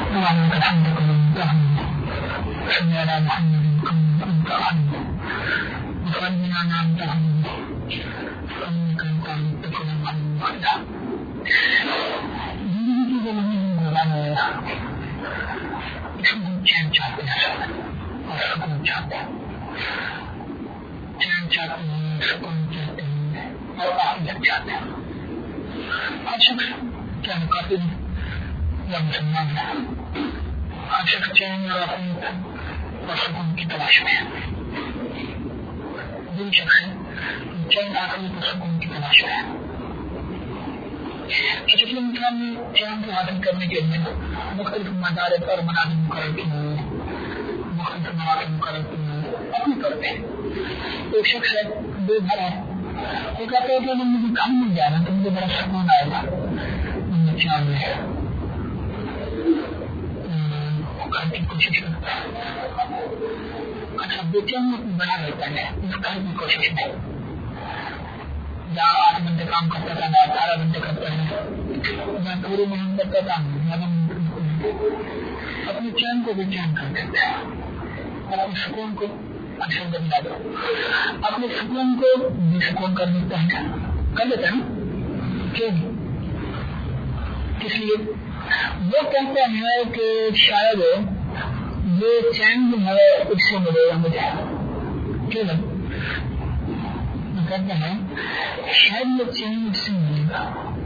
اللهم لك الحمد كما تحمد صل على محمد كما تحمد وصلنا على محمد انك انت المتقين المعلوم وحده زندگی کی زمین گزارنے سکون چین چاہتے ہیں اور سکون چاہتے ہیں چین چاہتے ہیں سکون چاہتے ہیں اور عافیت چاہتے ہیں. ہر شخص کیا مقابل یا مسلمان ہے, ہر شخص چین اور عافیت اور سکون کی تلاش میں ہے. دل شخص چین عافیت اور سکون کی تلاش میں ہے. جس انسان نے چین کو حاصل کرنے کے لیے مختلف مدارس اور منازل مقرر کیے, مختلف مواقع مقرر کیے اپنے طور پہ. ایک شخص ہے بے گھر ہے, وہ کہتے ہیں کہ اگر مجھے گھر مل جائے گا تو مجھے بڑا سکون آئے گا. چین میں گھر کی کوشش کرتا ہے, اچھا بے چین بنا لیتا ہے اس گھر کی کوشش میں. جہاں 8 گھنٹے کام کرتا تھا میں 18 گھنٹے کرتا ہے, میں پوری محنت کرتا ہوں, اپنی چین کو بھی چین کر دیتا ہے, اپنے سکون کو اکثر بدلا دو, اپنے سکون کو بے سکون کر دیتا ہے, کر دیتا ہے نا. کیوں؟ اس لیے وہ کہتا ہے کہ شاید یہ چین جو ہے اس سے ملے گا مجھے. کیوں نہیں کہتے ہیں شاید یہ چین اس سے ملے گا,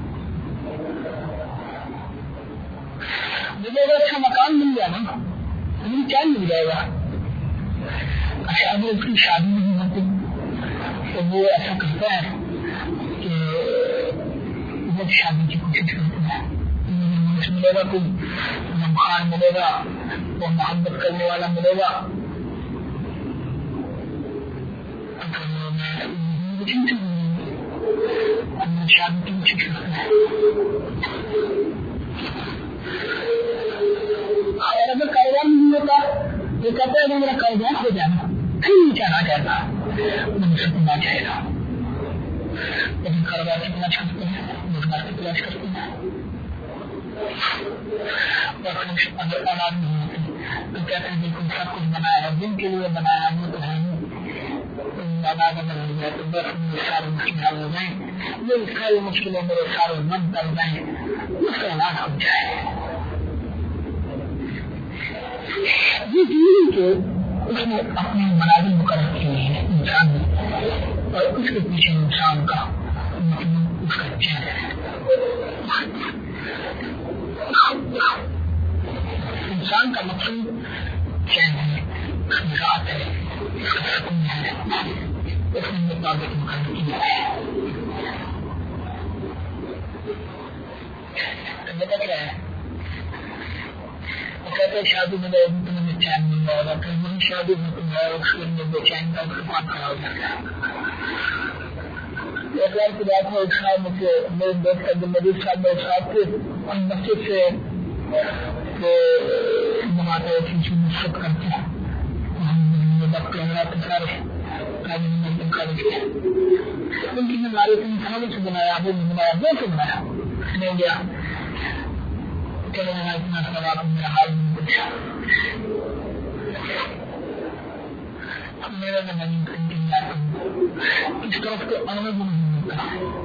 مجھے اگر اچھا مکان مل جائے نا مجھے چین مل جائے گا. اچھا اگر اس کی شادی نہیں ہوتی تو وہ ایسا کرتا ہے کہ وہ شادی کی کوشش کرتا ہے, ملے گا کوئی نمخان ملے گا, وہ محبت کرنے والا ملے گا, شادی کی کوشش کرتا ہے. اور اگر کاروبار نہیں ہوتا یہ کہتا ہے کہ میرا کاروبار ہو جانا کہیں نہیں چاہنا چاہتا, مجھے سکنا چاہے گا. لیکن کاروبار کی تلاش کرتے ہیں, روزگار کی تلاش کرتے ہیں, اگر اولاد نہیں ہوتی تو کہتے ہیں بالکل سب کچھ بنایا ہے جن کے لیے بنایا ہے وہ تو ہے نہیں, اولاد اگر ہو جائے تو بس میرے سارے مشکل حل ہو جائیں, میری ساری مشکلیں میرے سارے من کر جائیں, اس کا اولاد ہو جائے. یہ کہ اس نے اپنے منازل مقرر کیے ہیں انسان نے, اور اس کے پیچھے انسان کا مطلب اس کا چین ہے. انسان کا مقصود چین ہے, اس کی ذات ہے, اس کا سکون ہے, اس نے مطابق مقرر کیا ہے. مطلب کیا ہے؟ وہ کہتے ہیں شادی میں جائے گی تو مجھے چین مل جائے گا, پھر وہی شادی ہوتی ہے اس کے لیے بے چین کا دکان کھڑا ہو جاتا ہے. ایک بار کی بات ہے, ایک صاحب مجھ سے میرے دوست عبد المجید صاحب میرے ساتھ تھے, ہم مسجد سے نماتے تھے مشق کرتے ہیں, ہم وقت لگ سارے کالج کے ان کی ہمارے انسانوں سے بنایا, وہ بنایا, دو سے بنایا نہیں گیا. چلو میں اتنا سوال میرا حال نہیں پوچھا, میرا زمین اس طرف کے انوبھ نہیں ہوتا.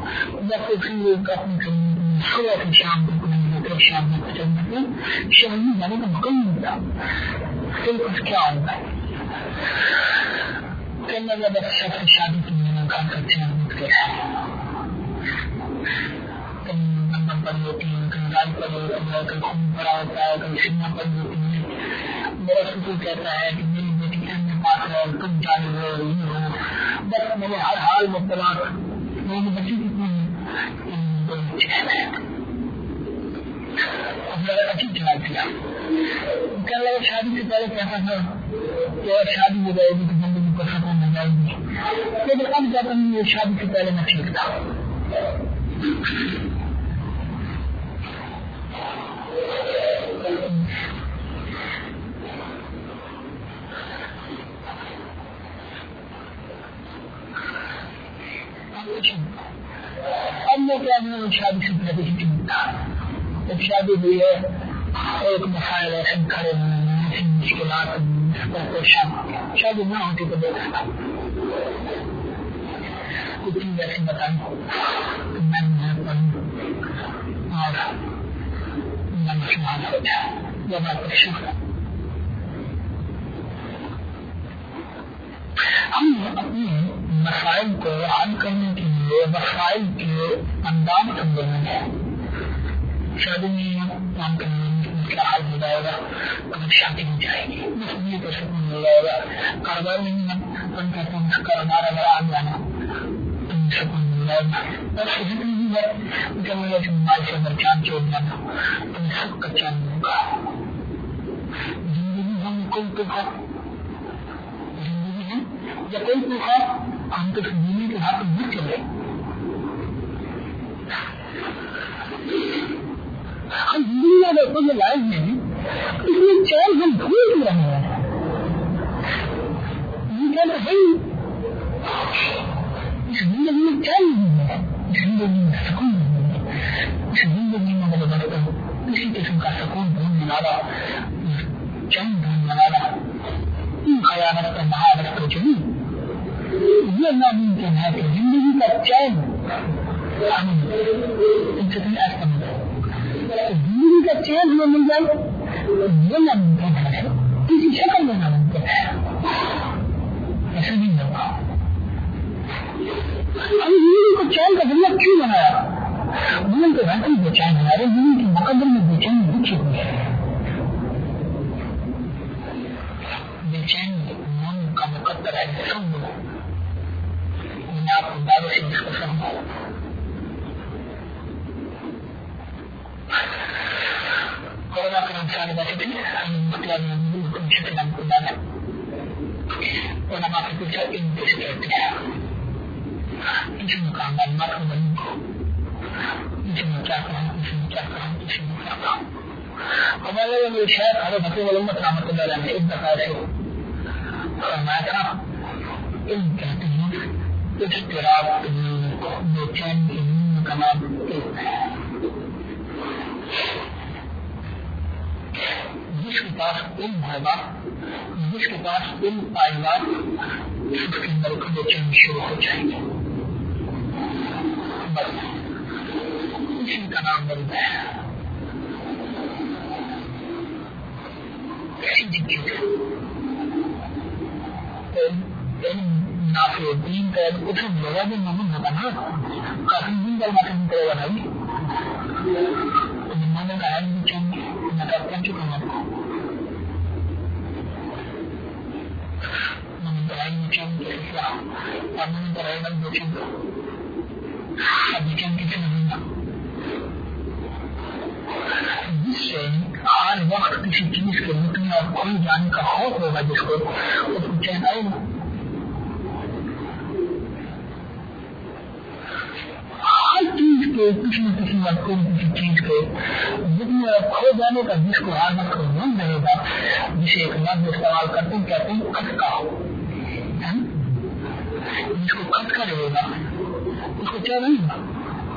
اپنی صبح سے شام تک نہیں ہوتے, شام میں چلتے شہر میں جانے کا موقع نہیں ملتا. پھر کچھ کیا ہوگا کہنے لگا بس سب سے شادی کی میں کام کرتے ہیں نمبر پر ہوتی ہے, کہیں رات پر ہوتی ہے, کہیں خون بھرا ہوتا ہے, کہیں سننا پر ہوتی ہے. میرا سکول کہتا ہے کہ میری بیٹی اہم بات ہے, تم جانے ہو یہ ہو, بس میرے ہر حال میں طلاق, میری بچی کتنی عجیب جواب دیا. کہنے لگا شادی سے پہلے کہتا تھا کہ شادی ہو جائے گی تو زندگی کو سکون ہو جائے گی, لیکن اب جاتا ہوں یہ شادی سے پہلے میں ٹھیک تھا. اب میں کیا شادی سے پہلے ہی ٹھیک تھا, جب شادی ہوئی ہے ایک مسائل ایسے کھڑے ہوئے مشکلات پریشان شاید نہ ہوتی تو دیکھا کچھ چیز ایسی بتائی میں نے پڑھی اور میں مسلمان ہو جائے جب آپ پریشان ہم اپنے مسائل کو حل کرنے کے لیے مسائل کے انداز سمجھنے ہیں شادی میں کام کرنے مسئلہ حل ہو جائے گا اگر شادی ہو جائے گی مسئلے کو سکون ہو جائے گا کاروبار میں ہم کہتے ہیں کاروبار اگر آ جانا تو سکون مل جائے گا اور صحت نہیں ہے جب میرے مال سے اگر چاند چھوڑ جانا تو سب کا چاند ہوگا زندگی ہم کوئی تو یا کوئی پوچھا ہم تو زندگی کے ہاتھ میں چلے ہم زندگی میں دیکھو جو لائف میں اس میں چین ہم بھول رہے ہیں یہ کہنا بھائی اس زندگی میں چین نہیں ہے زندگی میں سکون نہیں ہے اس زندگی میں میرے بڑے کسی قسم کا سکون ڈھونڈنے والا چین ڈھونڈنے والا ان خیانت کا مہارت کو چلی یہ ناممکن ہے کہ زندگی کا چین ہم ان سے کہیں ایسا ملے زندگی کا چین ہمیں مل جائے یہ ناممکن ہے کسی شکل میں ناممکن ہے ایسا نہیں ہوگا ہم زندگی کو چین کا ذریعہ کیوں بنایا دنیا کے ویسے بے چین ہمارے زندگی کے مقدر میں بے چین لکھی ہوئی ہے بے چین من کا مقدر ہے سب آپ کو دعوت سے جس کو سمجھا کورونا کے انسان بیٹھے تھے ہم مطلب میں شکل ہم کو ڈالا علماء سے پوچھا ان کیسے کہتے ہیں ان سے مقام معلومات کو بنوں کو ان سے میں کیا کہوں ان سے میں کیا کہوں ان سے میں کیا کہوں ہمارے میرے شیخ حضرت حفیظ علامت رحمۃ اللہ علیہ نے ایک دفعہ سے فرمایا تھا علم کہتے ہیں اضطراب بے چین کی نیند کا نام ایک ہے جس کے پاس علم ہوگا جس کے پاس علم پائے گا اس کے اندر بے چین شروع ہو جائے گی بس اسی کا نام مرد ہے ایسی چیز نافع دین کا اس لوگا بھی مومن ہوگا نا کافی دن کا ماتم کرے گا بھائی میں نے کہا بھی چاہیے میں کہہ چکا ہوں میں نے پڑھائی میں چاہیے اور میں نے پڑھائی میں دیکھیں ابھی چند کسی نہیں نا جس سے ہر وقت کسی چیز کے لکھنے اور کھل جانے کا خوف ہوگا جس کو اس کو چین آئے گا چیز کے کسی نہ کسی وقت کسی چیز کے جتنے کھو جانے کا جس کو ہر وقت من رہے گا جسے ایک لفظ استعمال کرتے ہیں کہتے ہیں کھٹکا جس کو کھٹکا رہے گا اس کو کیا نہیں ہوگا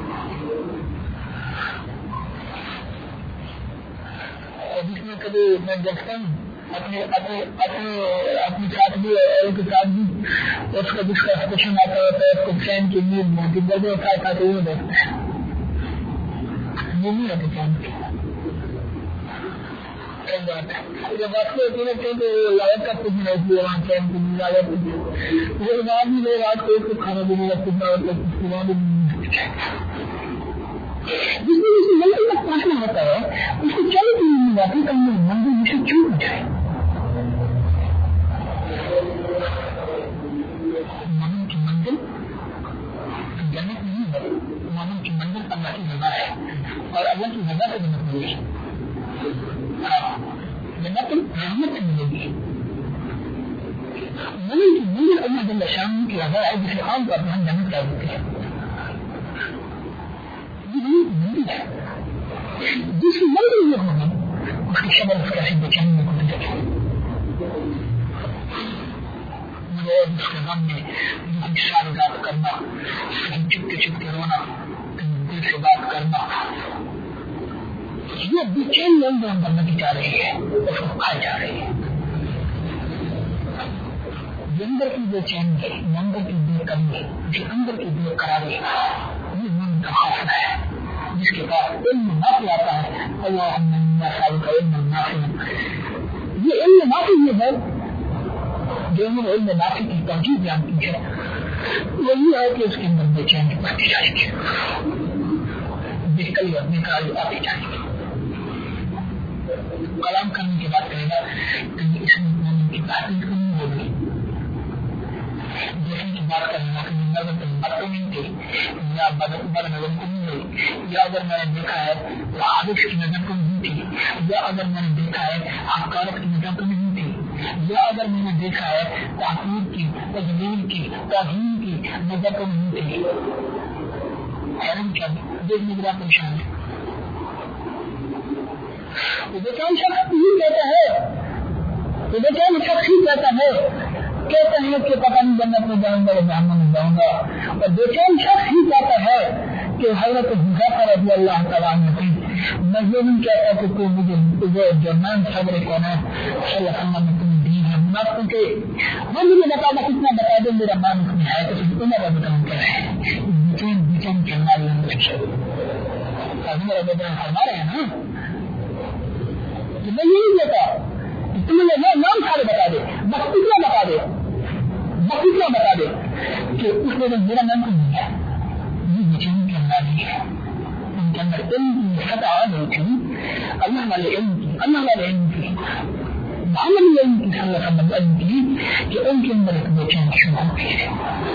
اور جس میں کبھی میں دیکھتا ہوں اپنے ساتھ بھی اور کے ساتھ بھی اس کا جس کا اسٹیشن آتا ہوتا ہے اس کو چین کی نیند میں دردے اٹھا کے وہ دیکھتا ہے یہ نہیں ہوتی چین کی بات ہے جب واقعی ہوتی ہے کہ لاگت کا کچھ نہیں ہوتی ہے وہاں چین کی نیند لاگت یہ بعد بھی لوگ آج کو کھانا پینے کا کتنا ہوتا ہے کچھ بھی جس میں جس منزل تک پہنچنا ہوتا ہے اس کو چل کی نیند آتی ہے منزل جسے چوٹ جائے مومن کی منزل جنت نہیں ہے مومن کی منزل اللہ کی رضا ہے اور اللہ کی رضا سے جنت ملے گی جنت رحمت سے ملے گی مومن کی منزل اللہ جل شان کی رضا ہے جسے عام طور پر ہم جنت کہہ دیتے ہیں یہ منزل ہے جس کی منزل یہ ہوگی اس کی شبر اس کیسے بے چینی میں گزر جائے اور اس کے غم میں بہت ساری بات کرنا کہیں چپ کے رونا کہیں دل سے بات کرنا یہ بے چین اندر نہیں جا رہی ہے، اس کو کھائی جا رہی ہے. اندر کی بے چینی، اندر کی بے کمی، جو اندر کی بے قراری، یہ من کا حاصل ہے جس کے پاس علم نافع آتا ہے. اللہم انا نسألک علما نافعا. یہ علم نافع یہ ہے جو علم نافع کی توجیہ بیان کی ہے، وہ یہ ہے کہ اس کے اندر بے چینی بڑھتی جائے گی، بے کلی اور بے قراری آتی جائے گی. کلام کرنے کی بات کرے گا تو اس میں کی بات نہیں ہوگی. جیسے کی بات کرنے کا نظر بات نہیں تھی یا بد نظر کو نہیں ہوئی، یا اگر میں نے دیکھا ہے تو حادث کی نظر کو نہیں تھی، یا اگر میں نے دیکھا ہے حقارت کی نظر کو نہیں تھی، یا اگر میں نے دیکھا ہے تحقیق کی، تجلیل کی، توہین کی نظر کو نہیں تھی. حیران کیا دیکھنے کے بعد پریشان ہے. بیچان شخص یہ کہتا ہے، بیچان شخص ہی کہتا ہے، کہتے ہیں کہ پتہ نہیں جنت میں جاؤں گا یا جہنم میں جاؤں گا. اور بیچان شخص ہی کہتا ہے کہ حضرت حذیفہ رضی اللہ تعالیٰ عنہ کی میں یہ نہیں کہتا کہ تو مجھے جو نام صبر کونین صلی اللہ علیہ وسلم تم دین ہے منافقوں کے وہ مجھے بتا دو کتنا بتا دو میرا مان اس میں ہے تو پھر انہیں رب کام کر رہے ہیں بیچان چلنا میرا بیٹا فرما رہے ہیں نا کہ میں یہ نہیں کہتا کہ تم نے نام سارے بتا دے، بس اتنا بتا دے، بس اتنا بتا دے کہ اس میں میرا نام کو نہیں ہے. یہ بیچان چلنا نہیں ہے. ان کے اندر علم کی سطح آ گئی تھی، اللہ والے علم کی، اللہ والے علم کی، محمد علم کی صلی اللہ علیہ وسلم علم کی کہ ان کے اندر ایک بیچان شروع ہوتی ہے.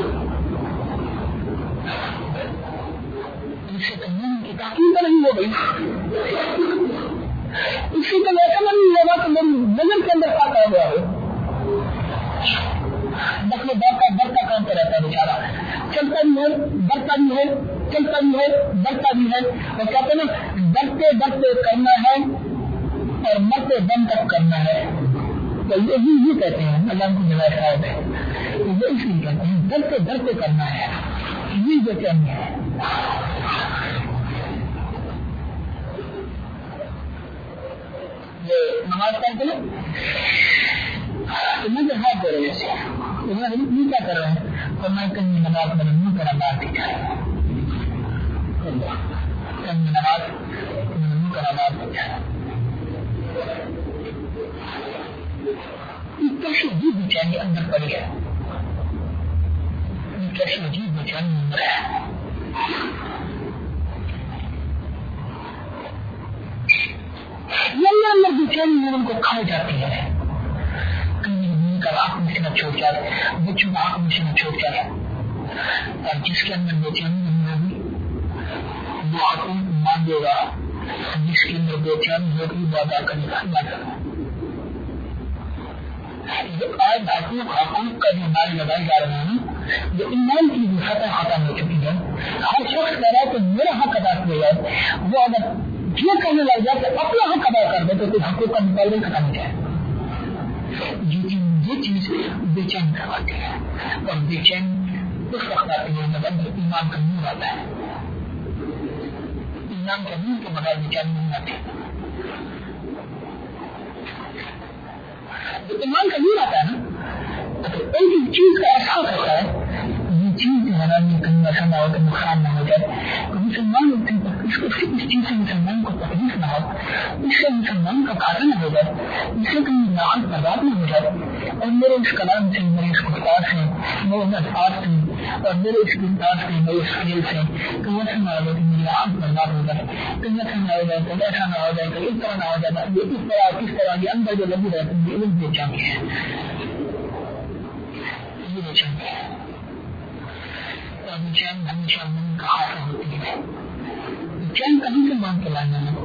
اس سے تمام کی تحقیق نہیں ہو گئی، اس سے تو ایسا نہیں ہوگا کہ میری نظر کے اندر پاتا ہو گیا ہو. بس میں بڑھتا کام کر رہتا ہے بیچارہ، چلتا بھی ہے، بڑھتا بھی ہے، چلتا بھی ہے، بڑھتا بھی ہے. وہ کہتے ہیں ڈرتے ڈرتے کرنا ہے اور مرتے دم تک کرنا ہے. تو یہ کہتے ہیں اللہ کو جواب صاحب ہے، یہ اس لیے کہتے ہیں ڈرتے ڈرتے کرنا ہے. یہ جو چاہیے ہے یہ نماز پڑھتے ہیں مجھے ہاتھ دے رہے ہیں یہ کیا کر رہے ہیں تو میں کہیں نماز میں منہ کرا بات دی جائے کہیں نماز منہ کرا بات دی جائے. کیسی عجیب بےچینی اندر پڑی ہے، کیسی عجیب بےچینی اندر ہے. یہ اندر بےچینی ان کو کھائی جاتی ہے. آنکھ میں سے نہ چھوٹ جائے، بچوں کا آنکھ میں سے نہ چھوٹ جائے. اور جس کے اندر بے چینی نہیں ہوگی وہ حقوق مانگے گا، جس کے اندر بے چینی ہوگی وہ ادا کرنے کا اللہ کرنا. آج حقوق کا جو مال لگائی جا رہے ہیں جو ایمان کی بھی سطح ختم ہو چکی ہے. ہر شخص کہہ رہا ہے کہ میرا حق ادا کیا جائے، وہ اگر یہ کہنے لگ جائے کہ اپنا حق ادا کر دے تو پھر حقوق کا مطالبہ ختم ہو جائے. یہ چیز بے چین کرواتی ہے اور بے چین اس وقت آتی ہے جب اندر ایمان کا نور آتا ہے. ایمان کا نور کے بغیر بے چین نہیں آتی. جب ایمان کا نور آتا ہے نا تو ایک چیز کا احساس ہوتا ہے یہ چیز جو ہے نا یہ کہیں ایسا نہ ہو کہ نقصان نہ ہو جائے. مسلمان اس چیز سے مسلمان کو تکلیف نہ ہو، اس سے مسلمان کا گھاٹا نہ ہو جائے، اس سے کہیں ناحق برباد نہ ہو جائے. اور میرے اس کلام سے، میرے اس گفتار سے، میرے ان الفاظ سے اور میرے اس کردار سے، میرے اس فعل سے کہیں ایسا نہ ہو جائے کہ میری آنکھ برباد ہو جائے، کہیں ایسا نہ ہو جائے کہ ایسا نہ ہو جائے کہ اس طرح نہ ہو جائے. یہ اس طرح کس طرح کے اندر جو لگی رہتے ہیں یہ بے چینی ہے، یہ بے چینی ہے. اور بے چین ہمیشہ من کا حاصل ہوتی ہے. چین کہیں سے مان کے لانا ہے،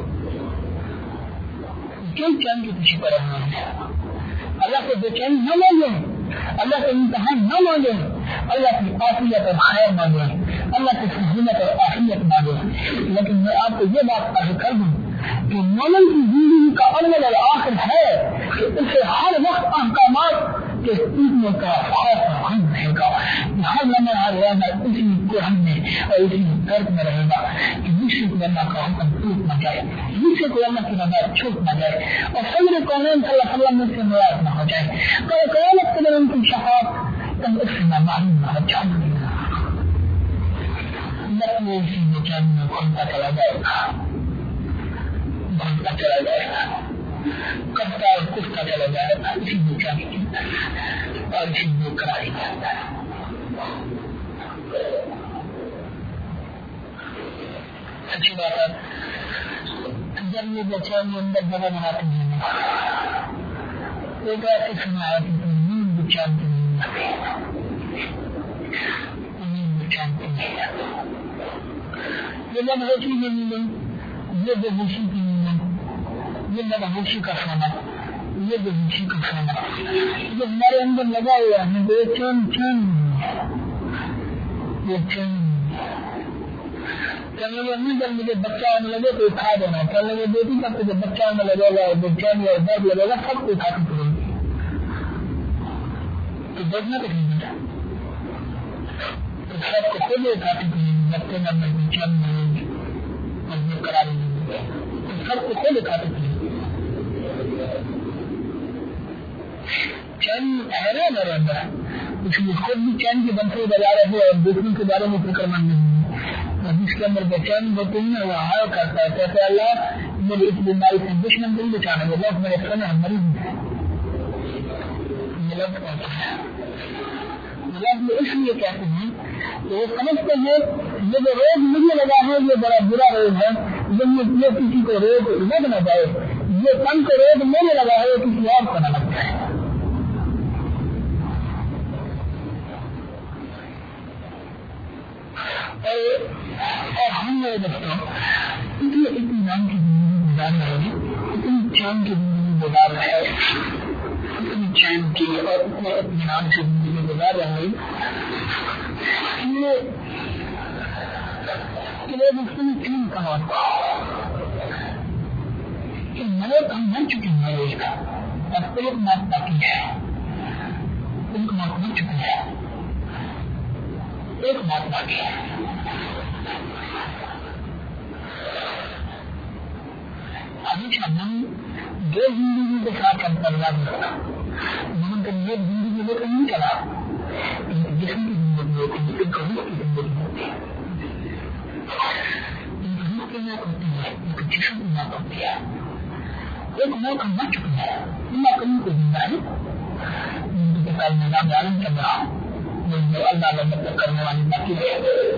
کیوں چین کے پیچھے پڑے ہوئے ہیں. اللہ سے بے چین نہ مانگیں، اللہ سے امتحان نہ مانگیں، اللہ کی عافیت اور خیر مانگیں، اللہ سے سہولت اور عافیت مانگیں. لیکن میں آپ کو یہ بات عرض کر دوں کہ مومن کی زندگی کا اول اور آخر ہے کہ اسے ہر وقت احکامات کہ اتنے کا خوف ہم رہے گا، ہر لمحہ ہر لمحہ اسی کوہن میں اور اسی درد میں رہے گا کہ دوسرے کو اللہ کا حکم ٹوٹ نہ جائے، دوسرے کو اللہ کی رضا چھوٹ نہ جائے اور سید کونین صلی اللہ علیہ وسلم سے مراد نہ ہو جائے، تو قیامت کے دن ان کی شفاعت تم اس سے محروم نہ ہو جائے، نقل اسی بیچان میں گھومتا چلا جائے گا، گھومتا چلا جائے گا، کرتا اور کشتا چلا جائے گا اسی بیچان کی اور اسی بے قراری کے اندر۔ سچی بات ہے، جب یہ بچے اندر جگہ بناتے ہیں ایک ایسے سنا ہے کہ نیند بچان کی نیند بچان کی نیند یہ لب ہوشی کی نیند، یہ بے ہوشی کی نیند، یہ لب ہوشی کا سونا، یہ بے ہوشی کا سونا جو ہمارے اندر لگا ہوا ہے بے چین چین بے چین کہنے لگے نہیں جب مجھے بچہ آنے لگے تو اٹھا دینا، کہنے لگے بیٹی کا تو جب بچہ آنے لگے گا بے چین یا درد لگے گا سب کو اٹھا کے پڑے گی تو دیکھنا تو نہیں ملتا، تو سب کو خود اٹھا کے پڑے گی، بچے میں بے چین ملے گی اور بے قراری ملے گی، تو سب کو خود اٹھا کے پڑے گی۔ چین ہے نا میرے اندر، اس لیے خود بھی چین کی بنسری بجا رہے ہیں اور دوسروں کے بارے میں فکر مند نہیں ہے، جس کے اندر بے چین ہوتے ہیں وہ ہار کرتا ہے، کہتے اللہ میری اس بیماری سے دشمن دل بچانے کے لوگ میرے سن ہے مریض ہے، ملک کہتے ہیں ملک میں اس لیے کہتے ہیں کہ وہ سمجھتے ہیں یہ جو روگ مجھے لگا ہے یہ بڑا برا روگ ہے، جب یہ کسی کو روگ لگ نہ جائے، یہ کم کو روگ میرے لگا ہے کسی اور کو نہ لگ جائے۔ اور ہم میرے دوستوں اتنی اطمینان کی زندگی گزار رہے ہیں، اتنی چین کی زندگی گزار رہے ہیں، اتنی چین کی اور اتنے اطمینان کی زندگی گزار رہے ہیں کہ وہ مختلف چین کا موت کہ موت ہم مر چکے ہیں، ایک مختلف موت باقی ہے، ان کو موت مر چکی ہے، ایک موت باقی ہے۔ ہمیشہ من دو زندگی کے ساتھ چلتا رہا، من کا یہ زندگی لے کر نہیں چلا، ان کی جسم کی زندگی ہوتی ہے، ان کا روح کی زندگی ہوتی ہے، ان کی روح کی موت ہوتی ہے، ان کی جسم کی موت ہوتی ہے، ایک موت ہم مر چکے ہیں، اللہ کبھی کو زندہ ہے، ان کے ساتھ نظام عالم چل رہا جو اللہ نے مطلب کرنے والی باقی ہے،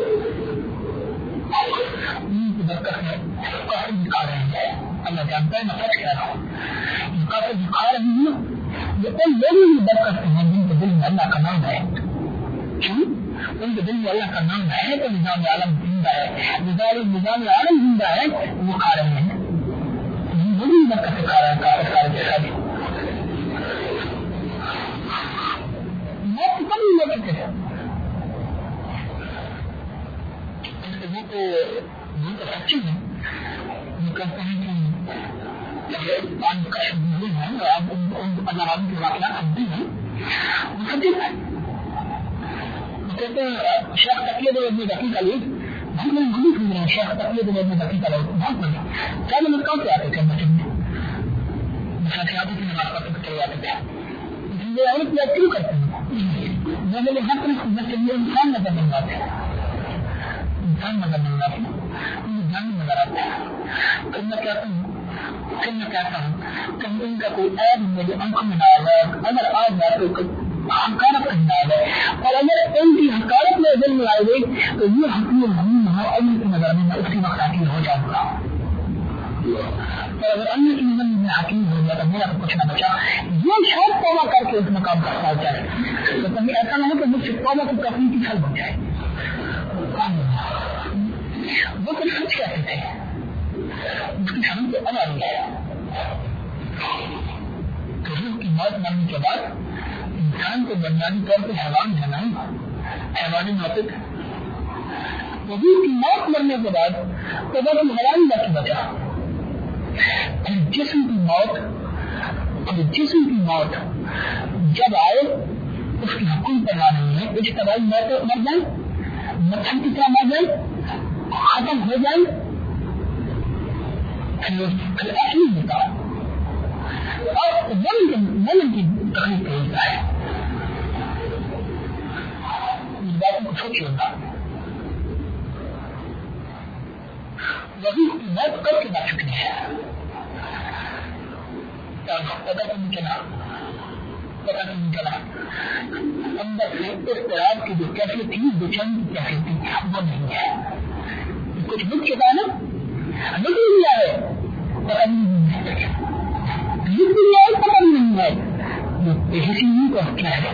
ان کی برکت میں کافی دکھا رہے ہیں، اللہ جانتا ہے میں سچ کہہ رہا ہوں، یہ کافی دکھا رہی ہوں، یہ ان لوگوں کی برکت ہے جن کے دل میں اللہ کا نام ہے، ان کے دل میں اللہ کا نام ہے تو نظام عالم زندہ ہے، نظام عالم زندہ ہے، وہ کھا رہے ہیں، وہی برکت دکھا رہے ہیں کافی سارے جیسا بھی موت کبھی لے چکے ہیں، وہ تو سچی ہے، وہ کہتے ہیں کہ پانی کا شبیر ہے اور آپ اگر آپ کے واقعات سنتے ہیں وہ سچی ہے، وہ کہتے ہیں شیخ تقلید ابن دقیق العید بہت میں گلی سن رہے ہیں، شیخ تقلید ابن دقیق العید بہت بڑے کیا میں کہاں سے آتے تھے بچن میں مساقیاتی کی نماز پڑھ کے چلے آتے تھے، یہ عورت میں کیوں کرتے ہیں، میں نے ہر طرح بچے یہ انسان نظر بن جاتے ہیں، انسان نظر بن جاتے ہیں، انہیں جان نظر آتا ہے، تو میں کہتا ہوں کہ ان کا کوئی عیب میری آنکھوں میں نہ آ جائے، اگر آ جائے تو حقارت کرنا آ جائے، اور اگر ان کی حقارت میں دل میں آئے گئی تو یہ حقیق نہیں ہے، ان کی نظر میں اسی وقت حقیق ہو جاؤں گا، اور اگر ان کی نظر میں حقیق ہو جائے تو میرا کچھ نہ بچا، یہ شاید توبہ کر کے اس مقام پر پہنچ جائے، لیکن ایسا نہ ہو کہ مجھ سے توبہ کی تکلیف کی حل ہو جائے۔ وہ کچھ سچ کہتے تھے، اس کی سمجھ اب آ رہی ہے کہ روح کی موت مرنے کے بعد انسان کو بنیادی طور پہ حیوان ہے نہیں، حیوانی ناطق، روح کی موت مرنے کے بعد تو بس حیوان باقی بچا، جسم کی موت جب آئے اس کی حکم پڑھا نہیں ہے، کچھ تباہی مر جائے، مچھر کی طرح مر جائے، ختم ہو جائے، پھر اصلی ہوتا اور ظلم کی تکلیف ہوتا ہے. اس باتوں کو سوچیے گا. وہی موت کر کے نہ چکی ہے، پتا تو نہیں چلا اندر سے اضطراب کی جو کیفیت تھی، بے چینی کی کیفیت تھی، وہ نہیں ہے. کچھ مل چکا ہے نا، نکل گیا ہے، پتا نہیں ہے جو بےحسی کا کیا ہے.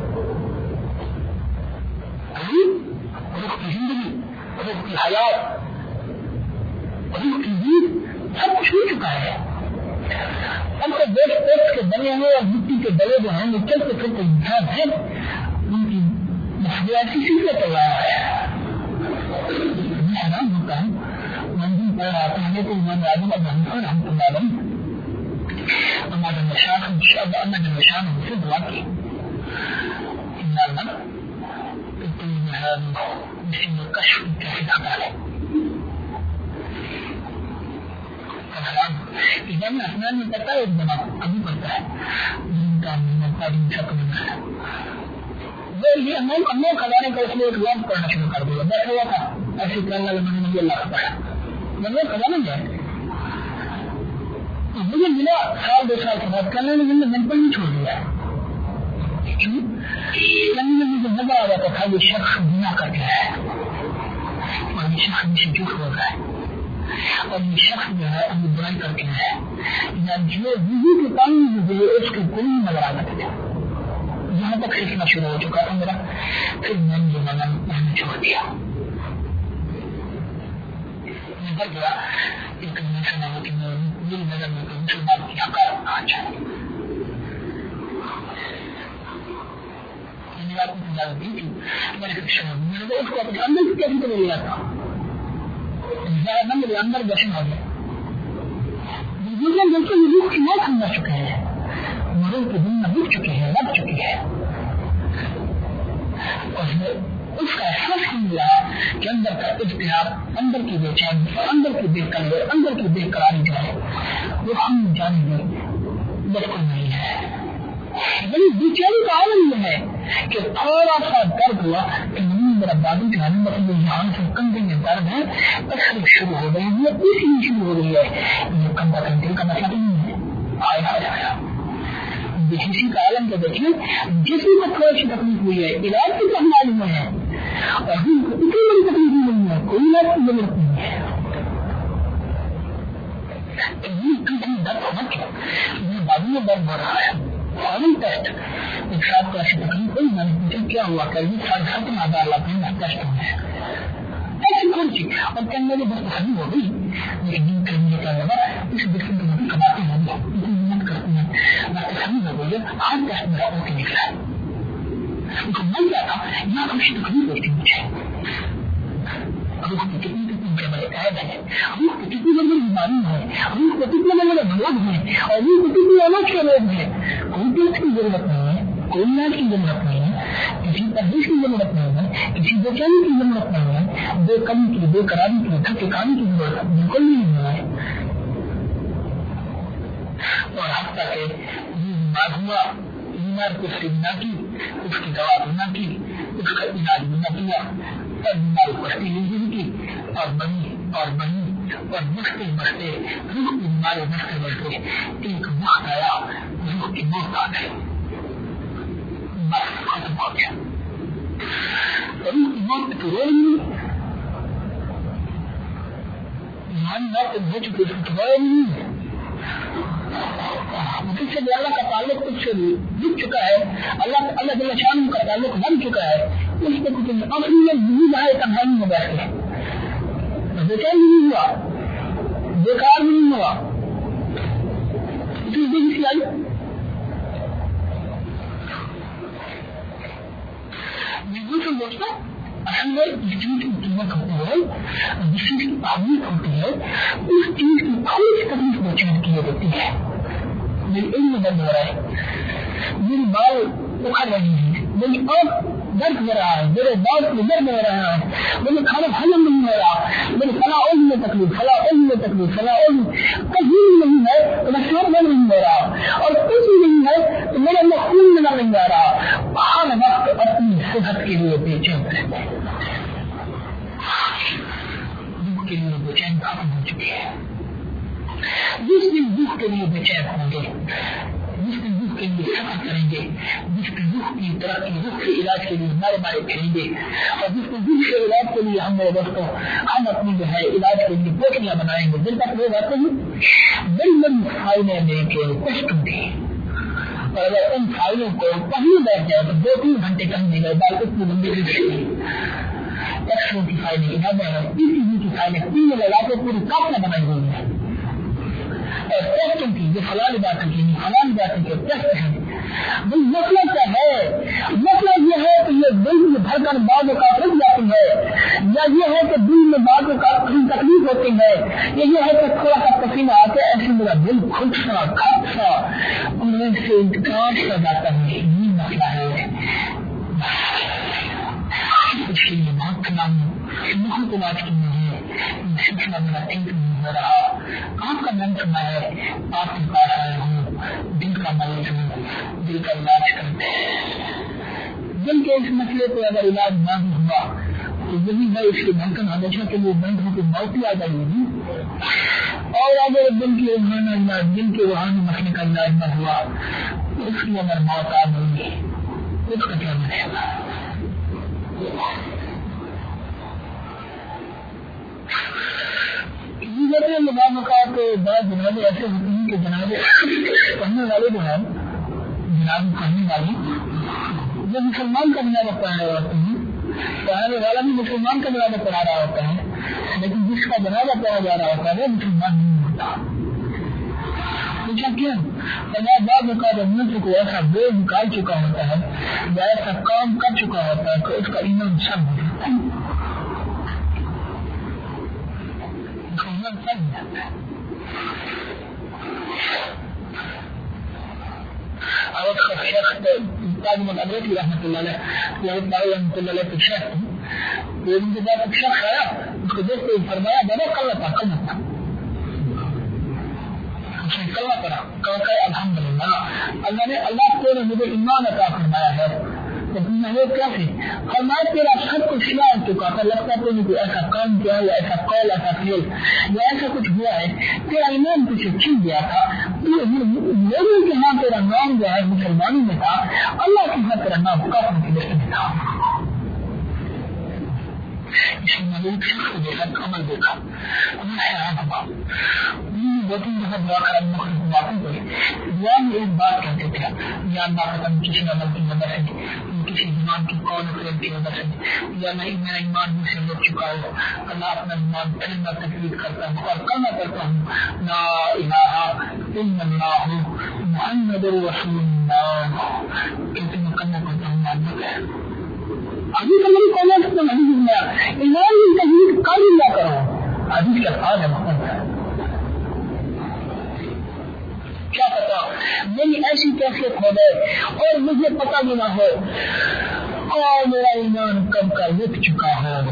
روح کی زندگی، روح کی حیات، روح کی دید سب کچھ ہو چکا ہے. ہم کو دیش پیش کے بنے ہوئے اور مٹی کے بلے جو ہیں وہ چلتے پھرتے انسان ہیں، ان کی مسئلہ کسی سے تیار ہے. میں حیران ہوتا ہوں، منزل پڑھ رہا تھا ہمیں تو امام اعظم ابو حنیفہ رحمۃ اللہ علیہ اللہ جل شانہ سے دعا کی، کشف کیسے ہٹا لے. امام حسنان میں پڑھتا ہے، ایک جماعت ابھی پڑھتا ہے جن کا تعلیم شکل ہے وہ یہ امام خزانے کا اس نے ایک لفظ پڑھنا شروع کر دیا. بیٹھا ہوا تھا ایسے کرنے والے میں نے اللہ کا پڑھا، میں خزانہ جائے مجھے ملا سال 2 سال کے بعد کرنے میں نے پڑھ نہیں چھوڑ دیا. مجھے نظر آ جاتا تھا یہ شخص گناہ کر گیا ہے اور یہ شخص مجھے جھوٹ ہو رہا ہے اور یہ شخص جو ہے ابھی برائی کر کے ہے، یا جو وضو کے پانی جو اس کے کوئی نظر آ جاتے تھے. یہاں تک سیکھنا شروع ہو چکا تھا میرا، پھر میں نے یہ نظر پہننا چھوڑ دیا. نظر گیا ایک سنا ہو کہ میری نظر میں کوئی مسلمان کی حقارت نہ آ جائے. آپ کو اجازت دی تھی، میں نے اس کو اپنے اندر کی کیسے تو لیا تھا میرے اندر دشن ہو گیا. بالکل روح کی موت ہم نہ چکے ہیں، روح کے دن میں رک چکے ہیں، لگ چکی ہے. اور اس کا احساس ہی ملا کہ اندر کا اضطراب، اندر کی بے چینی، اندر کی بے قراری، اندر کی بے قراری جو ہے وہ ہم جانیں گے بالکل نہیں ہے. یعنی بے چینی کا عالم یہ ہے کہ تھوڑا سا درد ہوا کہ میرا بادل جو ہے مطلب یہاں سے کندھے میں درد ہے، تکلیف شروع ہو گئی ہے، اسی میں شروع ہو گئی ہے. یہ کندھا کنٹری کا مسئلہ نہیں ہے. آئے آیا بے حسی کا عالم کو دیکھیں، جسم کو تھوڑی سی تکلیف ہوئی ہے علاج کی تو معلوم ہے، اور ہم کو اتنی بڑی تکلیف نہیں ہے، کوئی علاج کی ضرورت نہیں ہے. درد ہونا کیا میرے بازو میں درد ہو رہا ہے. فارن ٹیسٹ ایک ساتھ کو ایسی تکلیف ہوئی، میں نے پوچھا کیا ہوا، کر بھی 7,500 روپئے ٹیسٹ ہوئے ہیں ایسی کون سی، اور کیا میری بس پسند ہو گئی. لیکن دن کرنے کا لگا اس بالکل تو بھی کماتے ہیں اتنی محنت کرتی ہیں، میں پسند ہو گئی ہے. ہر ٹیسٹ میرا اوکے نکلا ہے. ان کو من کیا تھا یہاں خوشی تکلیف ہوتی مجھے. روح کی کتنی بڑے بڑے عیب ہیں، روح کی کتنی بڑی بیماری ہے، روح کو کتنے بڑے بڑے لوگ ہیں، اور روح کو کتنی الگ کے لوگ ہیں. کوئی ٹیسٹ کی ضرورت نہیں ہے، کوئی علاج کی ضرورت نہیں ہے، کسی تحریش کی ضرورت نہیں ہے، کسی بے چینی کی ضرورت نہیں ہے، بے قدری کی، بے قراری کی، دھکے کھانے کی ضرورت بالکل نہیں ہے. اور حتیٰ کہ بیمار ہوا، بیمار کو صرف نہ کی، اس کی دوا بھی نہ کی، اس کا علاج بھی نہ کیا، اور بیماری کو نہیں کی، اور بنی اور بنی اور بڑھتے بڑھتے روح کی بیماری بڑھتے بڑھتے ایک وقت آیا روح کی موت آ گئی، بس ختم ہو گیا. روح کی موت تو رو نہیں، موت ہو چکی تو رو نہیں. مجھ سے اللہ کا تعلق تجھ سے جت چکا ہے، اللہ جل شانہ کا تعلق بن چکا ہے. اس کو کچھ اپنی نہیں ہے، تنہائی میں بیٹھ کے بے چین نہیں ہوا، بیکار نہیں ہوا. سی آئی بالکل دوستوں، اصل میں جس چیز کی قیمت ہوتی ہے، جس چیز کی اہمیت ہوتی ہے، اس چیز کی تھوڑی سی تکلیف بے چین کی دیتی ہے. میری علم بند ہو رہا ہے, میری بال اکھڑ رہی ہے, میری آنکھ درد ہو رہا ہے, میرے دانت میں درد ہو رہا ہے, مجھے کھانا ہضم نہیں ہو رہا, میری فلاں عضو میں تکلیف, فلاں عضو میں تکلیف, فلاں عضو کہیں نہیں ہے تو میں شور بند نہیں ہو رہا, اور کچھ بھی نہیں ہے تو میرے اندر خون نظر نہیں آ رہا. ہر وقت اپنی صحت کے لیے بے چین رہتے ہیں, دکھ کے لیے بے چین ختم ہو چکی ہے. جس دن دکھ کے لیے بے چین ہوں گے, جس دن دکھ کے لیے سفر کریں گے, جس دن دکھ کی ترقی, دکھ کے علاج کے لیے ہمارے بارے پھیلیں گے, اور جس دن دکھ کے علاج کے لیے ہم میرے دوستوں ہم اپنی جو ہے علاج کے لیے بوٹیاں بنائیں گے, دن تک لوگ آتے ہیں بڑی بڑی فائلیں لے کے کشٹ ہوں گے, اور اگر ان فائلوں کو پہلے بیٹھ جائے تو 2-3 گھنٹے کم نہیں گئے بال اتنی لمبی نہیں, ایکسرے کی فائلیں کی فائلیں تین لگا کے پوری کاپیاں بنائی ہوئی ہیں, اور ٹیسٹنگ کی جو فلاں باتیں کی فلاں باتیں کے ٹیسٹ ہیں. مسئلہ کیا ہے؟ مسئلہ یہ ہے کہ یہ دل میں بھر کر بعض اوقات رک جاتی ہے, یا یہ ہے کہ دل میں بعض اوقات تکلیف ہوتی ہے, یا یہ ہے کہ تھوڑا سا پسینہ آتے ایسے میرا دل کھل سا کھپ سا ان سے انتقال سا جاتا ہے. یہ مسئلہ ہے, اس کے لیے بہت تمام بہت علاج کی ہے. سلسلہ میرا ٹینک نہیں ہو رہا, آپ کا من سنا ہے, آپ کے پاس آئے ہوں, دل کا مریض ہوں, دل کا علاج کرتے ہیں. دل کے اس مسئلے کو اگر علاج نہ بھی ہوا تو یہی ہے اس کے دھڑکن ہمیشہ کے لیے بند ہو کے موت ہی آ جائے گی, اور اگر دل کے روحانی علاج, دل کے روحانی مسئلے کا علاج نہ ہوا تو اس کی اگر موت آ گئی اس کا کیا بنے گا. بعض اوقات بعض جنازے ایسے ہوتے ہیں کہ جنازے پڑھنے والے جو ہیں, جنازے پڑھنے والے جو مسلمان کا جنازہ پڑھ رہے ہوتے ہیں, پڑھانے والا بھی مسلمان کا جنازہ پڑھا رہا ہوتا ہے, لیکن جس کا جنازہ پڑھا جا رہا ہوتا ہے وہ مسلمان نہیں ہوتا. کیوں؟ بعض اوقات ملک کو ایسا بوجھ نکال چکا ہوتا ہے یا ایسا کام کر چکا ہوتا ہے کہ اس کا ایمان سب ہو جاتا ہے, رحمۃ اللہ علیہ کے بعد ایک شخص آیا, اس کو دیکھ کے فرمایا بابا کلمہ پڑھا, الحمدللہ اللہ نے مجھے ایمان عطا فرمایا ہے. وہ کیا تھی؟ فرمایا تیرا سب کچھ کیا ہو چکا تھا, لگتا ہے کوئی ایسا کام کیا یا ایسا قول ایسا فعل یا ایسا کچھ ہوا ہے تیرا ایمان کچھ چھن گیا تھا, لوگوں کے ہاں تیرا نام جو ہے مسلمانی میں تھا, اللہ کے ہاں تیرا نام کافر کی لسٹ میں تھا. اس نے ایک شخص کو دیکھا, عمل دیکھا, حیران ہوا. دو تین دفعہ دعا کرا, باتیں ہوئی دعا میں ایک بات کہتے تھے, یا اللہ ختم کسی عمل کی وجہ سے, کسی ایمان کی قول کی وجہ سے, یا نہیں میرا ایمان مجھ سے لگ چکا ہو, اللہ اپنا ایمان پھر میں تقریر کرتا ہوں اور کلمہ کرتا ہوں لا الہ الا اللہ محمد رسول اللہ, کہتے میں کلمہ کرتا ہوں ماننے کا ابھی کلمہ کہنا سکتا حدیث میں ایمان کی تجدید کر لیا کرو, حدیث کے الفاظ ہے محمد. کیا پتا میری ایسی کیفیت ہو گئے اور مجھے پتا بھی نہ ہو اور میرا ایمان کب کا لٹ چکا ہو.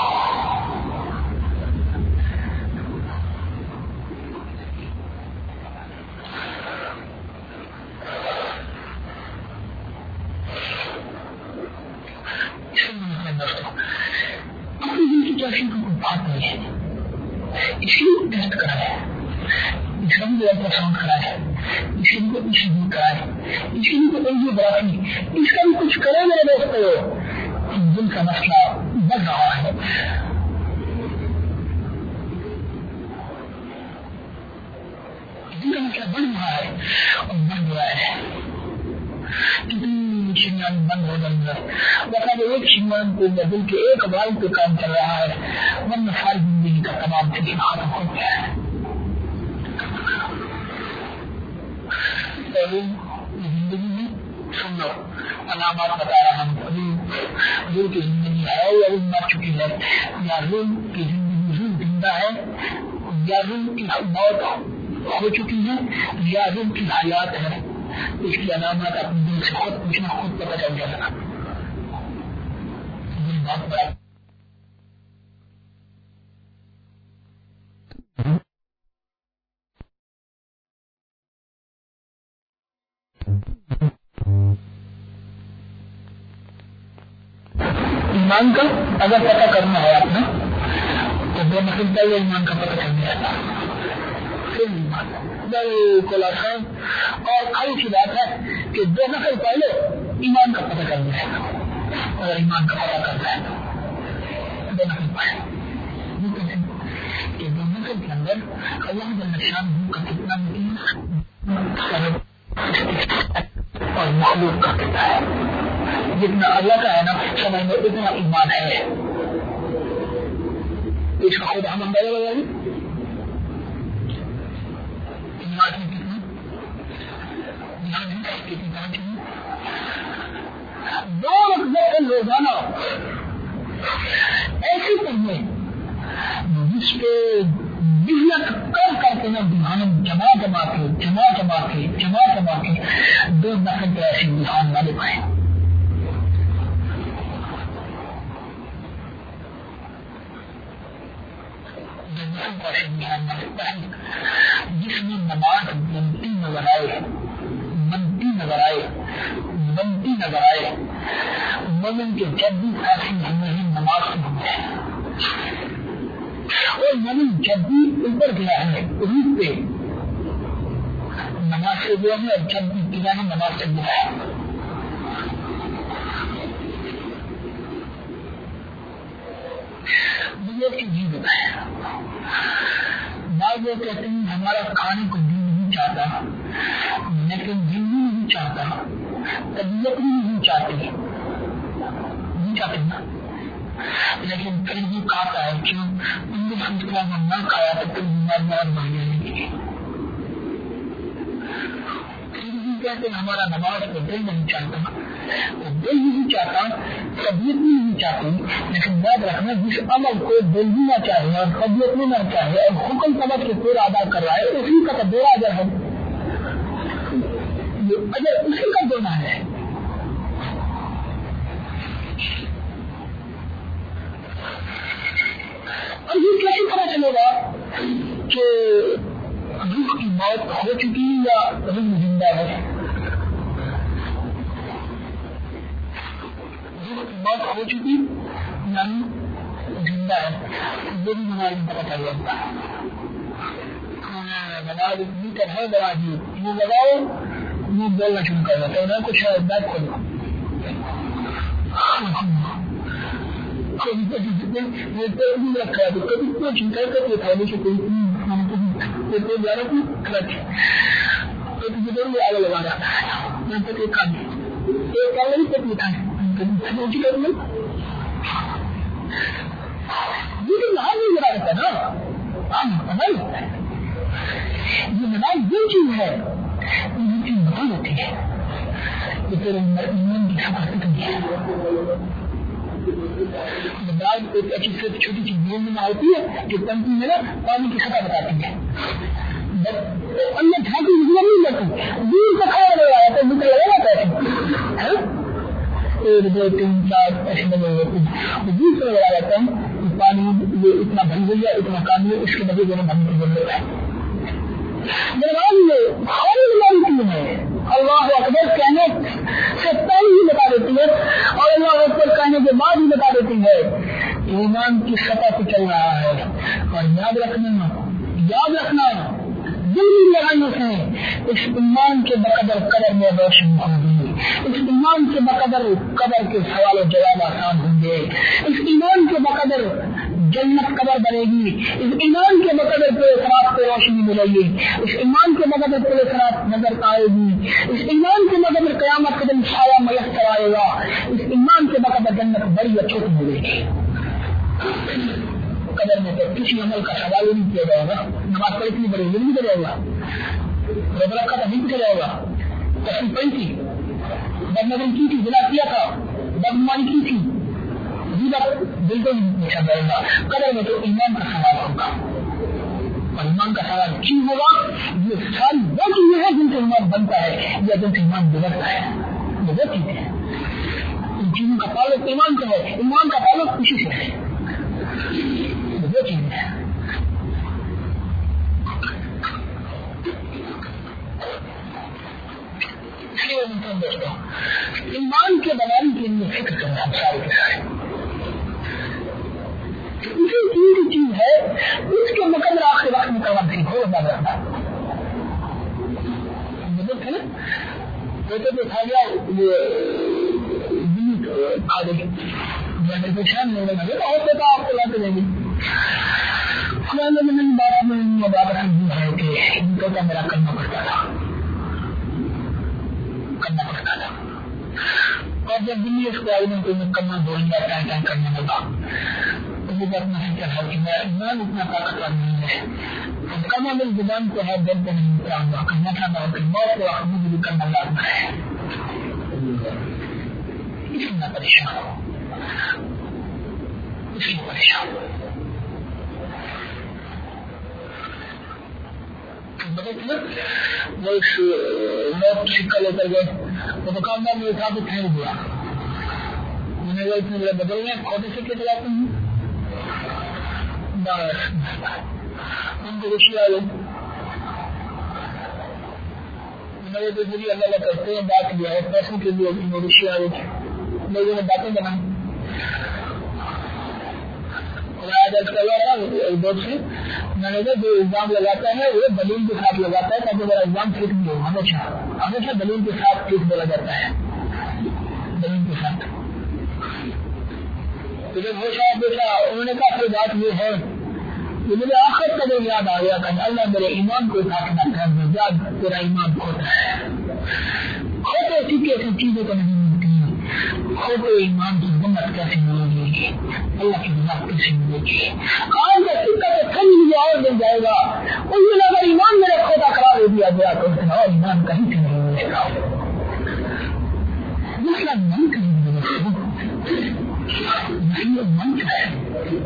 اپنی دل کی کیفیت کو کوئی بات نہیں ہے, اس لیے ٹیسٹ کرا ہے, اس لیے بھی الٹراساؤنڈ کرا ہے, اس لیے کو ای سی جی کرا ہے, اس لیے کو اینجیوگرافی, اس کا بھی کچھ کرے میرے دوستوں. دل کا مسئلہ بڑھ رہا ہے, دل کا مسئلہ بڑھ رہا ہے اور بڑھ رہا ہے. کتنی شریان بند ہو گئی ہے, بتا دو ایک شریان کو دل کے ایک بال پہ کام چل رہا ہے, ورنہ ساری زندگی کا تمام فکر ختم ہو گیا ہے. زندگی میں سن لو علامات بتا رہا ہوں, دل کی زندگی ہے یا روح مر چکی ہے, یا روح کی زندگی روح زندہ ہے, یا روح کی موت ہو چکی ہیں یا دل کی حالات ہے، اس کی علامات اپنے دل سے خود پوچھنا، خود پتہ چل جائے گا. یہ بہت بڑا ایمان کا اگر پتہ کرنا ہے اپنا تو بے نقل پہلے ایمان کا پتہ کرنا ہے، پھر ایمان بالکل آسان اور کھڑی سی بات ہے کہ بے نقل پہلے ایمان کا پتہ کرنا ہے. اگر ایمان کا پتہ کرنا ہے تو بے نقل پہلے کہ بے نقل کے اندر اللہ جل شانہ کا کتنا اور مخلوق کا کتنا ہے. جتنا اللہ کا ہے نا سمجھ میں اتنا ایمان ہے. اس کا خود ہم اندازہ لگائیں ایمان میں کتنا کتنی جان چاہیے. 2 رکعت روزانہ ایسی پڑھنے جس پہ محنت کر کے نا دھیان جمع کے 2 نفل پہ ایسی دھیان والے پائے. جس میں نماز بنتی نظر آئے مومن کے جب بھی حاصل ہوئے ہیں نماز سے ہوئے ہیں، اور مومن جب بھی اوپر گیا ہے روح پہ نماز سے گیا ہے، اور جب بھی گیا ہے نماز سے گیا ہے. مجھے ایک چیز بتائیں، بعض لوگ کہتے ہیں ہمارا کھانے کو دل نہیں چاہتا، لیکن دل بھی نہیں چاہتا، طبیعت بھی نہیں چاہتی نا، لیکن پھر بھی کھاتا ہے. کیوں؟ ان نے سوچا اگر نہ کھایا تو پھر بیماریاں اور بڑھ جائیں گی. پھر بھی کہتے ہیں ہمارا نماز کو دل نہیں چاہتا، دل نہیں چاہتا، طبیعت بھی نہیں چاہتی. لیکن یاد رکھنا جس عمل کو دل بھی نہ چاہے اور طبیعت بھی نہ چاہے اور حکم سمجھ کے پورا ادا کر رہا ہے، اسی کا تو بیڑا اجر ہے. اگر اسی کا دینا ہے اور یہ کیسے پتا چلے گا کہ روح کی موت ہو چکی یا روح زندہ ہے؟ موت ہو چکی یعنی زندہ ہے، یہ بھی ہمارے پتہ چل جاتا ہے. نماز میٹر ہے بڑا جی یہ لگاؤ، یہ بولنا شروع کر دیتا ہے نا کچھ بیک کھولو رکھا ہے تو کبھی کوئی چنتا کرتے تھانے سے کوئی جا رہا تھی کلچ آگے لگا رہا ہے ایک آگے پتنی تھا یہ نماز نہیں لگا رہتا نا. یہ نماز یہ چیز ہے یہ چیز بتا دیتی ہے کہ پھر ایمان کی حفاظت نہیں ہے. نماز ایک ایسی چھوٹی سی دین میں ہوتی ہے جو ٹنکی میں نا پانی کی سطح بتاتی ہے. اللہ جھانکی نظر نہیں لگتی دور کا کھانا لگا رہا ہے نکل لگا رہتا ہے 1 2 3 4 ایسے لگے ہوتے دور سے لگا رہتا ہے پانی یہ اتنا بھری ہوئی ہے اتنا کام ہے اس کے بدلے دونوں بھرنے کی ضرورت ہے. نماز میں خالی ہے اللہ اکبر کہنے سے پہلے ہی بتا دیتی ہے اور اللہ اکبر کہنے کے بعد ہی بتا دیتی ہے ایمان کی سطح پہ چل رہا ہے. اور یاد رکھنا دل لگانے سے اس ایمان کے بقدر قدر میں روشن ہوگی، اس ایمان کے بقدر قبر کے سوال و جواب آسان ہوں گے، اس ایمان کے بقدر جنت قبر بنے گی، اس ایمان کے بقدر پورے خراب کو روشنی ملے گی، اس ایمان کے بقدر پورے خراب نظر آئے گی، اس ایمان کے بقدر قیامت کے دن سایہ میسر آئے گا، اس ایمان کے بقدر جنت بڑی اچھی ملے گی. قدر میں تو کسی عمل کا سوال نہیں کیا جائے گا. نماز پڑھ اتنی بڑی نہیں کرے گا، روزہ کا نہیں کرے گا، تصویر پڑھی تھی، بدنظری کی تھی، گناہ کیا تھا، بدگمانی کی تھی، بالکل نہیں پوچھا جائے گا. قدر میں تو ایمان کا سوال ہوگا. اور ایمان کا سوال کیوں ہوگا؟ یہ ساری وہ چیزیں ہیں جن سے ایمان بنتا ہے یا جن سے ایمان بگڑتا ہے. یہ وہ چیزیں ہیں ان چیزوں کا تعلق ایمان سے ہے. ایمان کا تعلق کسی سے ہے. یہ وہ چیزیں ہیں. دوستوں ایمان کے بنانے کے لیے فکر کرنا ہم سارے کے سارے اسی چیز ہے اس کے مقدر آخر وقت میں کرنا ٹھیک ہو نہ رکھنا. بزرگ ہے نا بیٹے پہ کھا گیا یہ کھا دے گی پریشان نہیں لگے گا اور بیٹا آپ کو لاتے دیں گے. ہمارے بات میں بات یہ ہے کہ ان کو میرا کرنا پڑتا تھا اور جب دلی اس کو آئی میں کوئی کرنا بول جاتا ہے کرنے لگا تو وہ بات نہیں چل رہا کہ میں ایمان اتنا طاقتور نہیں ہے. کم عمل زبان کو ہے دل پہ نہیں اترا ہوا کرنا تھا اور موت کو مجھے بھی کرنا لازم ہے. اس میں پریشان ہو اس میں پریشان وہ موت سکہ لے کر گئے. وہ دکاندار نے اٹھا کے پھینک دیا. میں نے اتنے بدلنے کھوٹے سکے چلاتے ہیں ان کو خوشی آ گئی. میرے تو ذریعے اللہ کرتے ہیں بات کیا ہے پیسوں کے لیے خوشی آ گئی. لوگوں نے باتیں بنائی بہت سے میں نے جو الزام لگاتا ہے وہ دلیل کے ساتھ لگاتا ہے تاکہ میرا الزام ٹھیک نہیں ہو. ہمیشہ دلیل کے ساتھ ٹھیک بولا جاتا ہے. دلیل کے ساتھ انہوں نے کہا پھر بات یہ ہے کہ مجھے آخر کا جو یاد آ گیا کہ اللہ میرے ایمان کو اٹھا کے نہ کر دے. یاد تیرا ایمان کھوتا ہے. کھوتے سیکھے ایسی چیزیں تو نہیں ملتی. کھوتے ایمان کی ہمت کیسے ملے گی؟ اللہ کی بات کیسے ملے گی؟ آج کا سکہ تو کھل لیا اور مل جائے گا. اس دن اگر ایمان میرا کھوتا قرار دے دیا گیا تو اس دن اور ایمان کہیں سے نہیں ملے گا. مسئلہ ایمان کہیں نہیں ملے گا. ایمان کیا ہے؟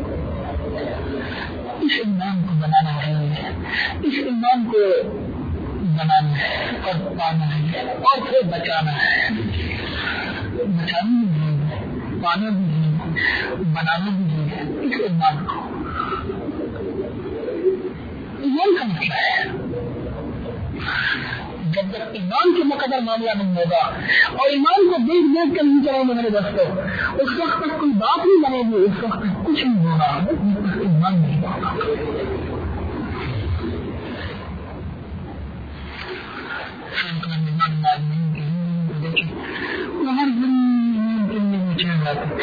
اس ایمان کو بنانا ہے. اس ایمان کو بنانا ہے اور پانا ہے اور پھر بچانا ہے. بچانا بھی ہے پانا بھی ہے بنانا بھی ہے. اس ایمان کو ایمان کا مسئلہ ہے. جب تک ایمان کے مقدر معاملہ نہیں ہوگا اور ایمان کو دیکھ دیکھ کر نہیں چلیں گے میرے دوستوں اس وقت تک کوئی بات نہیں بنے گی. اس وقت تک کچھ نہیں ہوگا. ایمان نہیں ہوگا. ہر دن چل جاتے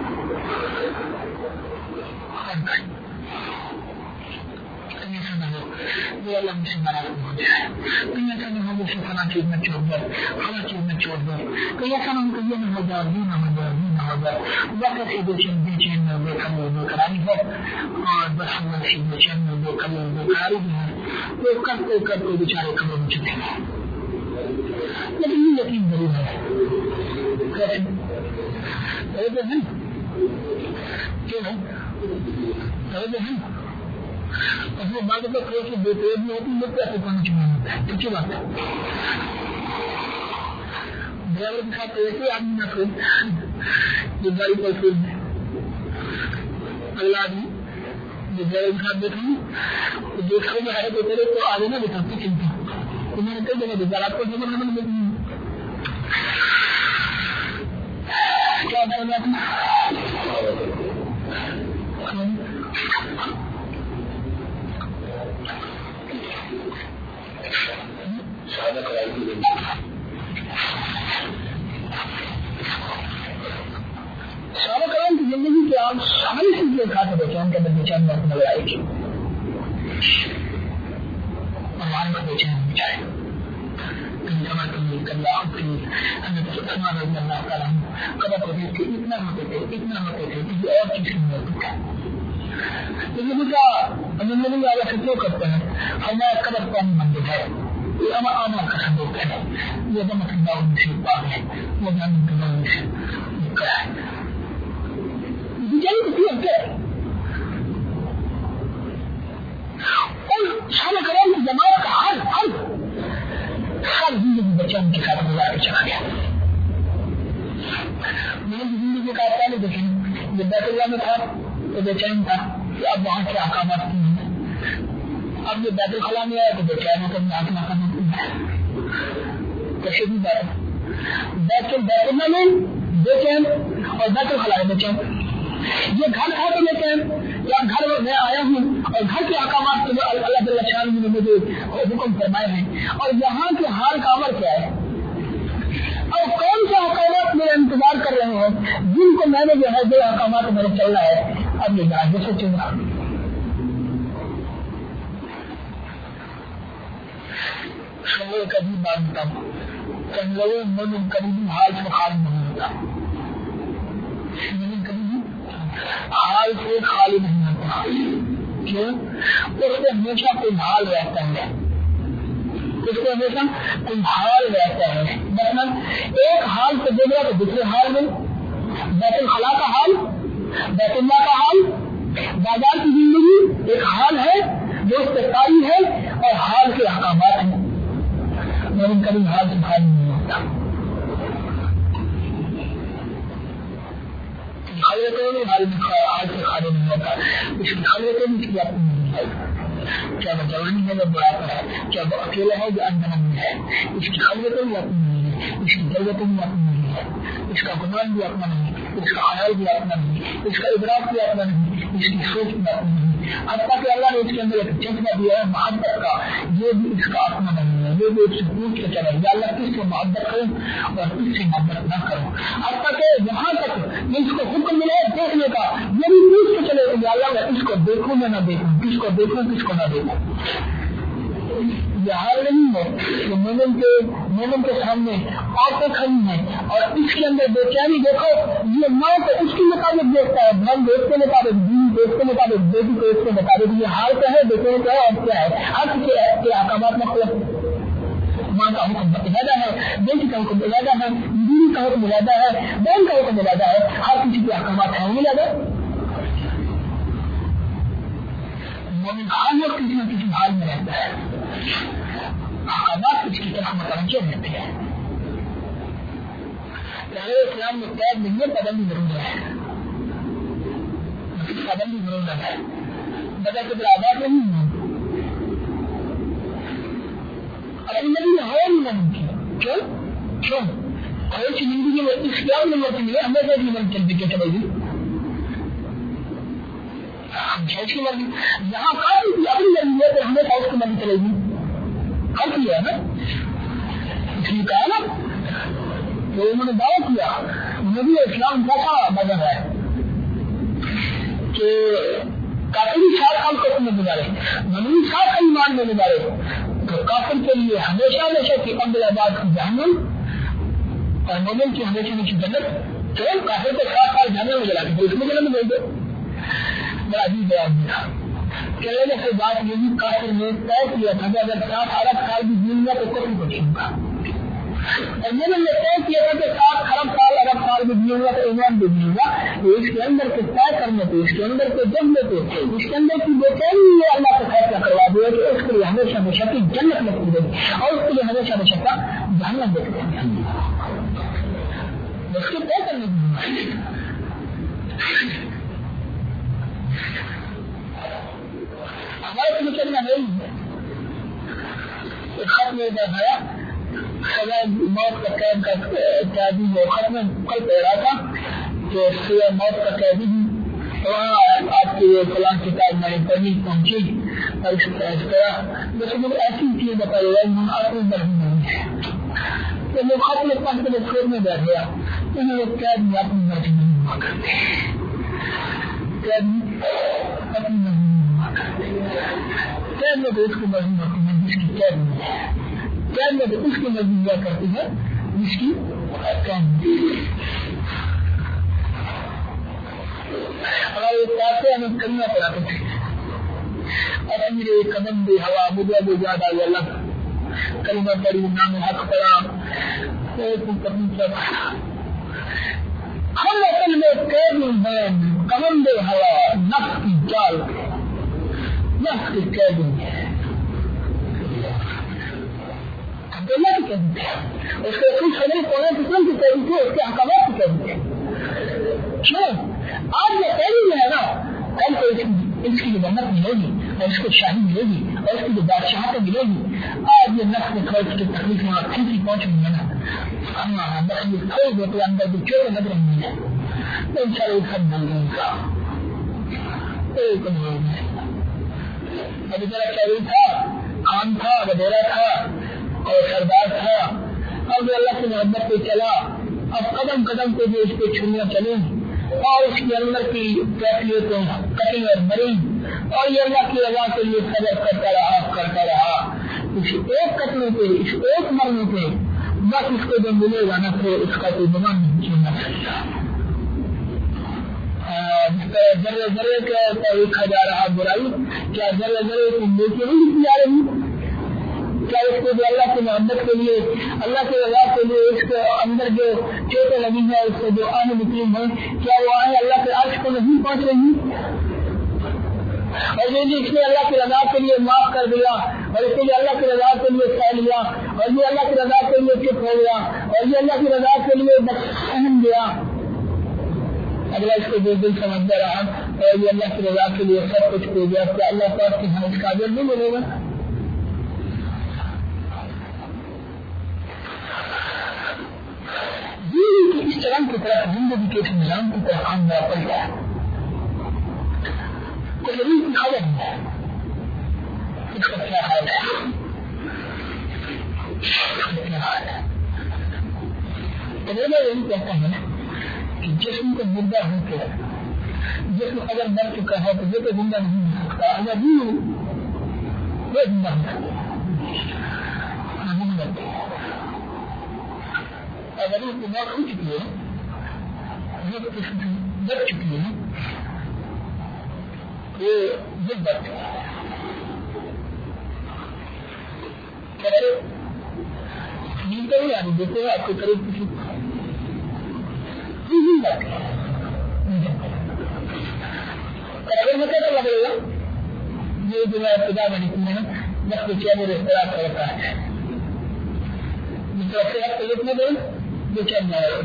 ایسا نہ ہو وہ اللہ مجھ سے ناراض ہو جائے. کہیں ایسا نہیں ہو مجھ سے فلاں چیز میں چھوڑ دو فلاں چیز میں چھوڑ دو. کہیں ایسا نہ ہو کہ یہ نہ ہو جائے یہ نہ ہو جائے یہ نہ ہو جائے. بس ایسے بے چین میں بے قراری ہے اور بس ایسی بے چین میں بے قراری بھی ہے. وہ کرتے بیچارے کمرے میں چلے گئے. لیکن یہ یقین ضرور ہے اپنے بات کو کوئی بے پیڑ نہیں ہوتی لوگ کیسے پانی چنا ہوتا ہے. اچھی بات ہے. ڈرائیور کے ساتھ ایسے آدمی نہ پھر جو گاڑی پر پھر اگلا آدمی جو ڈرائیور کے ساتھ بیٹھوں تو دیکھنے میں ہے تو کرے تو آگے نہ بٹھاتے چلتے. انہوں نے کئی جگہ دیکھا آپ کو جگہ نہ مل کیا بول رہا صحابہ کرام کی زندگی کے آپ ساری چیزیں کھا کے بیچے ان کے اندر بے چین موت نظر آئے گی اور وہاں کا بے چین بچائے قدر ہوتے تھے اتنا ہوتے تھے کسی اور چیز نہیں ہوتے تھے. زندگی والا سے کیوں کرتے ہیں ہمارا قدر کون مندر ہے یہ آمار کا سندوق ہے. یہ دمت اللہ سے پاک ہے وہ جانب اللہ سے نکلا ہے. بیچاری کو کیوں ہوتے اور صحابہ کرام کی جماعت کا ہر زندگی بچہ ان کے ساتھ گزار کے چلا گیا. میں نے زندگی کا پہلے دیکھیں جب بیت اللہ میں تھا تو بے چین تھا کہ اب وہاں کے احکامات کی ہیں. اب یہ بیت الخلاء میں آیا تو بے چین ہوتا ہے آپ احکامات کی ہے. کیسے بھی بیت اللہ میں بے چین اور بیت الخلاء میں بے چین. یہ گھر تھا تو بے چین یا گھر میں آیا ہوں اور گھر کے احکامات کے لیے اللہ جل شانہ نے مجھے حکم فرمائے ہیں اور یہاں کے حال کا امر کیا ہے اور کون سے احکامات میرے انتظار کر رہے ہیں جن کو میں نے جو ہے جو احکامات میرے چلنا ہے. اب یہ جانچ سوچوں گا. شروع کبھی مانتا ہوں چندروں مومن کبھی حال سے خالی نہیں ہوتا. مومن کبھی حال سے خالی نہیں ہوتا. کیوں؟ اس میں ہمیشہ کوئی حال رہتا ہے. اس کو ہمیشہ کوئی حال رہتا ہے. مثلاً ایک حال سے دیکھ رہا تو دوسرے حال میں بیت الخلاء کا حال, بیت اللہ کا حال, بازار کی زندگی ایک حال ہے جو سرکاری ہے اور حال کے احکامات ہیں. لیکن کبھی حال سے خالی نہیں ہوتا. حال سے خالی نہیں ہوتا. اس کی خالقیں اس کی اپنی نہیں ہے. کیا وہ جوانی ہے وہ بڑھاپا ہے, کیا وہ اکیلا ہے جو اندھن ہے. اس کی خالقیں بھی اپنی نہیں ہے, اس کی ضرورتیں بھی اپنی نہیں ہے, اس کا گمان بھی اپنا نہیں, اس کا خیال بھی اپنا نہیں, اس کا ادراک بھی اپنا نہیں, اس کی سوچ بھی اپنی نہیں. حتیٰ کہ اللہ نے اس کے اندر ایک جذبہ دیا ہے محبت کا, یہ بھی اس کا اپنا نہیں ہے. یہ بھی اس سے پوچھ کے چلا یا اللہ کس سے محبت کروں اور کس سے محبت نہ کروں. حتیٰ کہ یہاں تک اس کو حکم ملا ہے دیکھنے کا, یہ بھی پوچھ کے چلے یا اللہ میں اس کو دیکھوں یا نہ دیکھوں, کس کو دیکھوں کس کو نہ دیکھوں. یہ حال نہیں ہے کہ مومن کے سامنے آنکھیں کھڑی ہیں اور اس کے اندر بے چینی. دیکھو یہ ماں کو اس کے مطابق دیکھتا ہے, بہن دیکھ کے مطابق, بیوی دیکھ کے مطابق, بیٹی کو اس کے مطابق. یہ حال کیا ہے, دیکھنے کا ہے اور کیا ہے. ہر کسی کے احکامات مختلف. ماں کا حکم علیحدہ ہے, بیٹی کا حکم علیحدہ ہے, بیوی کا حکم علیحدہ ہے, بہن کا حکم علیحدہ ہے. ہر کسی کے احکامات ہیں علیحدہ. مومن ہر وقت کسی نہ کسی حال میں رہتا ہے. احکامات اس کی طرف متوجہ رہتے ہیں. اسلام میں قید نہیں ہے, پابندی ضرور ہے. پابندی ضرور ہے, بدل کے آزاد نہیں ہے. زندگی میں ہے نہیں ممکن. کیوں کوئی سی زندگی میں اسلام نہیں ہوتی ہے, ہمیشہ کی مرضی چلتی کیا چلے گی. کی مرضی یہاں کافی کی اپنی مرضی ہے تو ہمیشہ اس کی مرضی چلے گی. حل کیا ہے نا, اس لیے کہا نا تو انہوں نے دعویٰ کیا نبی اسلام کیسا مذہب ہے کہ کافر 7 سال کو تمہیں گزارے, نبی 7 سال ایمان میں گزارے تو کافر کے لیے ہمیشہ کی عبد آباد کی جہنم اور مومن کی ہمیشہ کی جنت. تو کافر کو 7 سال جہنم میں جلا کے اس میں جنم میں دے. بڑا عجیب بیان دیا. کہنے سے بات یہ بھی کافر نے طے کیا تھا کہ اگر 7 ارب سال بھی جیوں گا تو کفر کو چھوڑوں گا, اور مومن نے طے کیا تھا کہ 7 ارب سال بھی جیوں گا تو ایمان بھی جیوں گا. تو اس کے اندر کے طے کرنے پہ, اس کے اندر کے جذبے پہ, اس کے اندر کی بے چینی یہ اللہ کو فیصلہ کروا دیا کہ اس کے لیے ہمیشہ کی جنت لگتی رہے گی اور اس کے لیے ہمیشہ کا جہنم دیکھتے ہیں. اس کے طے کرنے کی ہمارے کو چلنا نہیں. خط میں بتایا سزا موت کا قید کا قیدی ہے. خط میں کل پڑھ رہا تھا کہ سزا موت کا قیدی بھی وہاں آپ کی فلاں کتاب میں پڑھنی پہنچی اور اس طرح جیسے مجھے ایسی چیز بتائی گئی اپنی مرضی نہیں ہے. تو میں خط میں پڑھ کے چھوڑنے بیٹھ گیا. انہیں قید میں اپنی مرضی نہیں ہوا کرتے, قید اپنی مرضی قید میں تو اس کی مرضی ہوتی ہے جس کی قید نہیں ہے. قید میں تو اس کی مرضی ہوا کرتی ہے جس کی قید نہیں. ہمارے پاس ہمیں کلمہ پڑھاتے تھے, امیر قدم بے ہوا مجھے بے زیادہ الگ کلمہ پڑھی, نام حق پڑھا, ہم اصل میں قید میں قدم بے ہوا نفس کی جال نفس کی قید ہے. عبداللہ کی قید ہے, اس کے کچھ حضرت قرآن اسلام کی قید تھی, اس کے احکامات کی قید ہے. کیوں آج یہ قید جو ہے نا, کل کو اس کی جو جنت ملے گی اور اس کو شاہی ملے گی اور اس کی جو بادشاہت ملے گی, آج یہ نفس میں تھوڑی سی تکلیف میں آپ کسی پہنچ رہی ہے نا, ہمارا بس یہ تھوڑی بہت اندر جو چوٹیں لگ رہی ہیں تو ان شاء اللہ سب مل گئی گا. ایک نہیں ابھی میرا چوری تھا, خان تھا, وڈیرا تھا اور سردار تھا, اب اللہ کی محبت پہ چلا, اب قدم قدم پہ جو اس پہ چھریاں چلیں اور اس کے اندر کی کیفیتوں کٹیں اور مریں, اور یہ اللہ کی رضا کے لیے صبر کرتا رہا. اس ایک کٹنے پہ, اس ایک مرنے پہ بس اس کو جو ملے گا نا پھر اس کا کوئی گمان نہیں چھوڑنا چاہیے. جس طرح ذرے ذرے کا لکھا جا رہا برائی, کیا ذرے ذرے کی نیکی نہیں لکھی جا رہی؟ کیا اس کو جو اللہ کی محبت کے لیے, اللہ کے رضا کے لیے اس کے اندر جو چوٹیں لگی ہیں, اس سے جو آنے نکلی ہیں, کیا وہ آئیں اللہ کے عرش کو نہیں پہنچ رہی؟ اور یہ اس نے اللہ کی رضا کے لیے معاف کر دیا, اور اس نے اللہ کی رضا کے لیے سہ لیا, اور یہ اللہ کی رضا کے لیے چپ ہو گیا, اور یہ اللہ کی رضا کے لیے سہن گیا, اگلا اس کو جو دل سمجھتا رہا اور یہ اللہ کی رضا کے لیے سب کچھ ہو گیا, کیا اللہ پاک کی ہم اس کا اجر نہیں ملے گا؟ اس چلن کی طرف زندگی کے اس نظام کی طرف ہم واپس گیا تو ضرور کی خبر نہیں ہے اس کا کیا حال ہے, تو میں یہی کہتا ہوں کہ جسم کو مردہ ہو کے جسم اگر مر چکا ہے تو یہ تو زندہ نہیں ہو سکتا, اگر بھی وہ زندہ نہیں مرتے. اگر اس کی موت ہو چکی ہے, یہ بچ چکی ہے, یہ جب بچ نیند کا بھی آدمی دیکھتے ہیں آپ کے قریب کسی اگر میں کیسا لگ رہے گا, یہ جو میں ابتدا میں لکھوں ہے بس کے چہرے رفتار کرتا ہے, جس طرح سے آپ کو لکھنے دیں جو چلنا ہے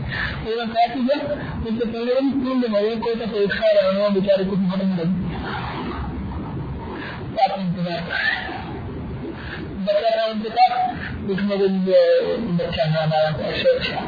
ان سے پہلے تین دن ہوئے کوئی تو کوئی کھا رہے ہیں بیچارے کچھ بڑے میں لگے آپ انتظار بچہ تھا ان کے پاس لکھنے کے لیے بچہ ہے ہمارا ایسے اچھا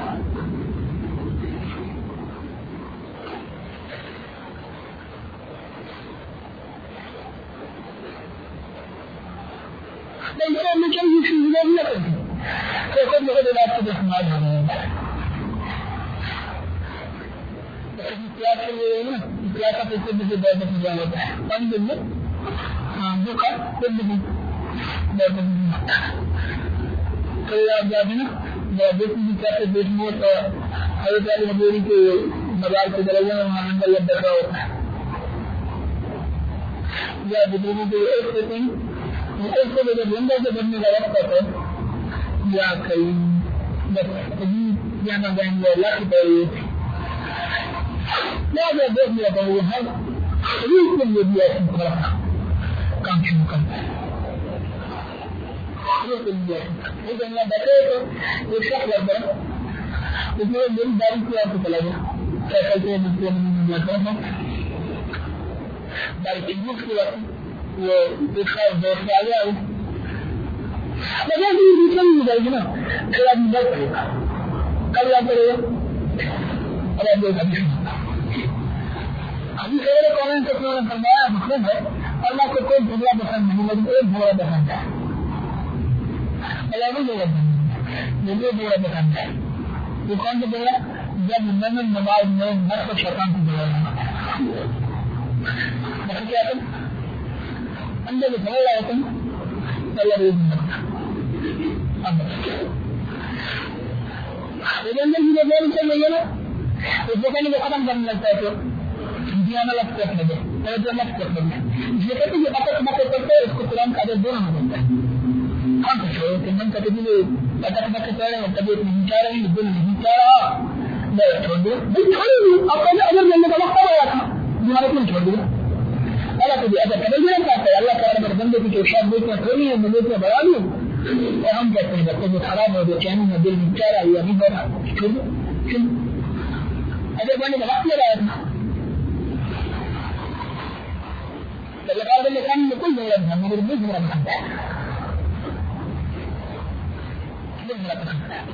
مزار کے درجے میں وہاں اندر بیٹھا ہوتا ہے یا بدنی کے ایک سیکنڈ ایک کو جب زندہ سے بننے کا وقت ہوتا ہے یا کہیں جانا جائیں گے اللہ کی پڑی میں دیکھ لیا تھا وہ ہر شریف کے لیے بھی ایسا تھوڑا کام شروع کرتا ہے لیکن میں بیٹھے تو ایک شخص لگ گیا اس میں میری داری کی آپ کو چلا گیا سائیکل سے بیٹھا ہوں بھائی چیز کی بات وہ دوسرا دوست آ گیا مجھے دوسرا نہیں مل جائے گی نا پھر آپ مدد کرے گا کل آپ کرے گا اور آپ ابھی سویرے کامنٹ سے فرمایا مسلم ہے اللہ کو کوئی جھگڑا پسند نہیں لیکن ایک جھگڑا پسند ہے اللہ نہیں جھگڑا جھگڑا پسند ہے وہ کون سا جھگڑا جب میں نماز میں نفس و شیطان کو جھگڑا بس کیا تم اندر سے جھگڑ رہے تم اللہ روز اندر کی جو چل رہی ہے نا اس بکانے کو ختم کرنے لگتا ہے تو لفظ رکھ لگے لفظ رکھ لگے یہ کہتے کہ اپنے باتیں کرتے اس کو قرآن کا عدد دونوں ہو جاتا ہے ہم کچھ ہو کہ من کہتے کہ اٹک باتیں کر رہے ہیں طبیعت نہیں چاہ رہی دل نہیں چاہ رہا میں چھوڑ دیا دل چھوڑی نہیں آپ کا اگر ملنے کا وقت آیا تھا تمہارے کو چھوڑ دیا اللہ کو اگر تبدیل کرتا ہے اللہ تعالیٰ اگر بندے کی ارشاد دیتے ہیں تھوڑی ہے بندے سے بڑا بھی اور ہم کہتے ہیں بچے جو خراب ہو گئے چینل میں دل میں چاہ رہا یا نہیں بڑا اگر بڑھنے کا وقت لے رہا تھا اللہ تعالیٰ نے کام میں کوئی ضرورت نہیں مگر مجھے میرا پسند ہے مجھے میرا پسند ہے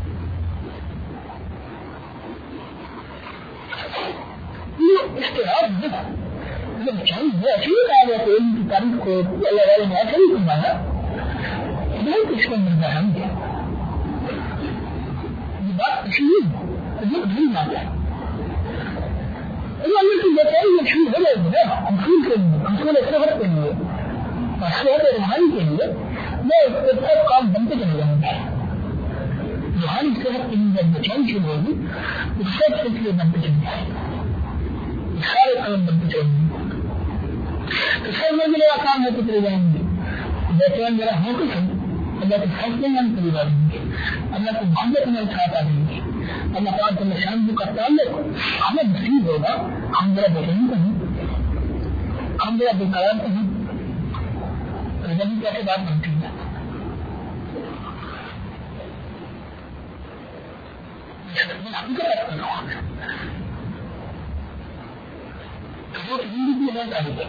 یہ اشتہار جب چاہیے ایسی کہا گیا کہ ان کی تاریخ کو اللہ والے نے ایسا ہی سنبھالا بہت اس کو ملتا ہے یہ بات اسی لیے یہ بھول جاتا ہے اللہ نے تو بتائی یہ شروع ہو جائے گا حصول کے لیے حصول صحت کے لیے اور صحت روحانی کے لیے میں اس پر کام بنتے چلے جاؤں گا روحانی صحت کے لیے جب بچائی شروع ہوگی اس سب سلسلے بنتے چلے جائیں گے سارے کام بنتے چلیں گے تو سب میں کام ہوتے چلے جائیں گے بہترین میرا ہو کے اللہ کے فیصلے میں ہم چلے جائیں گے اللہ کو محبت میں اٹھاتا رہیں گے اللہ تعالیٰ کے نشان کا تعلق ہمیں نصیب ہوگا ہم میرا بہترین کہیں ہم میرا بےقرار کہیں کیسے بات بنتی ہے زندگی نہیں چاہیے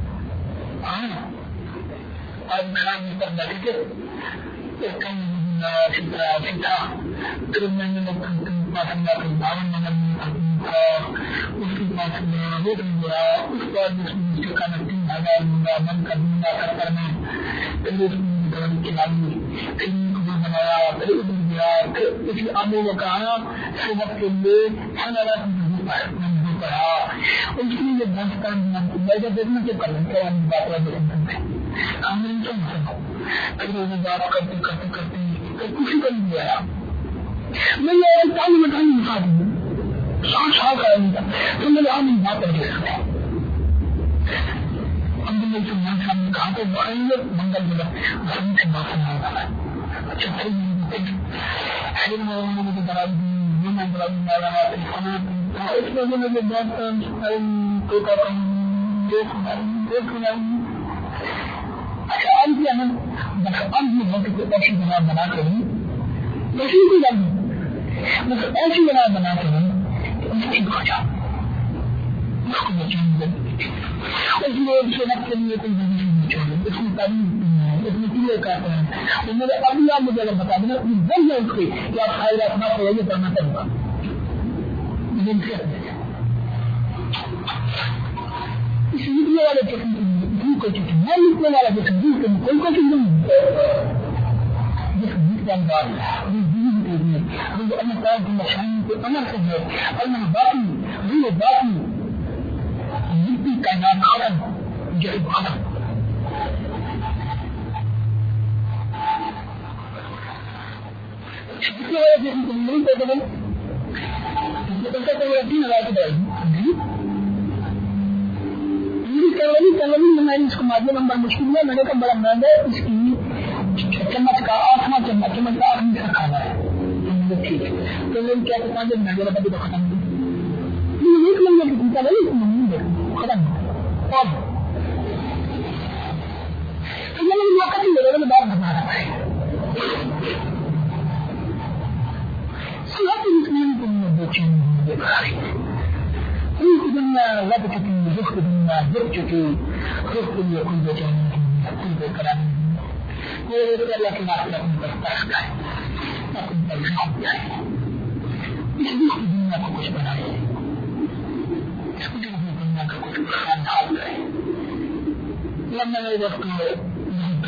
آنے نے کہا صحت کے لیے پڑھا اس کے لیے میں دیکھنا کہ بات بات کرتے کرتے کرتے کسی کا نہیں آیا میں نے تعلیم بتائی دکھا دی سال کا نہیں تھا تو میں نے آج بات کر کے رکھا نے کہا کہ منگل ملا سے بات نہیں ہوتا ہے اچھا پھر مجھے دوائی دی میں دوائی مارا اس میں مجھے بہت اچھا اب کیا ہے بس اب یہ ہے کہ ایسی بنا بنا کے نہیں ایسی کوئی بات نہیں بس ایسی بنا بنا کے نہیں کہ ان سے دکھا جا اس کو بچوں گے اس لیے صحت کے لیے کوئی زندگی نہیں چھوڑے اس میں تعلیم اس میں کیلے کہتے ہیں تو میرے ابھی آپ مجھے اگر بتا دینا بن جائے اس کی کہ آپ خیر اپنا پڑھے کرنا پڑے گا اس لکھنے والے قسم کی کوئی چیز نہ لکھنے والا قسم کی کوئی کوئی چیز نہیں جس جانکار اللہ تعالیٰ کی نشانی کے عمل سے ہے اللہ باقی روح باقی مٹی کا نام ختم جو ختم لکھنے والے قسم کو نہیں کہتے ہیں اس کو مادہ نمبر مشکل ہے میں نے کہا بڑا مہنگا ہے اس کی چمچ کا 8واں چمچ چمچ کا 8 کا کھانا ہے ٹھیک ہے تو لوگ کیا کہتے ہیں مہنگے بندے تو ختم ایک لمبے کی چنتا نہیں ختم اور وقت ہی میرے میں بات بتا رہا ہے دنیا لگ چکی رخ دنیا گر چکی رخ کے لیے کوئی بچانے کوئی بے قرار نہیں اللہ کی بات اپنے پر ترس گئے اپنے پر رحم جائے اس رخ دنیا کو کچھ بنائے اس کو دنیا کا کچھ خان ڈال گئے لمبا میرے وقت نہیں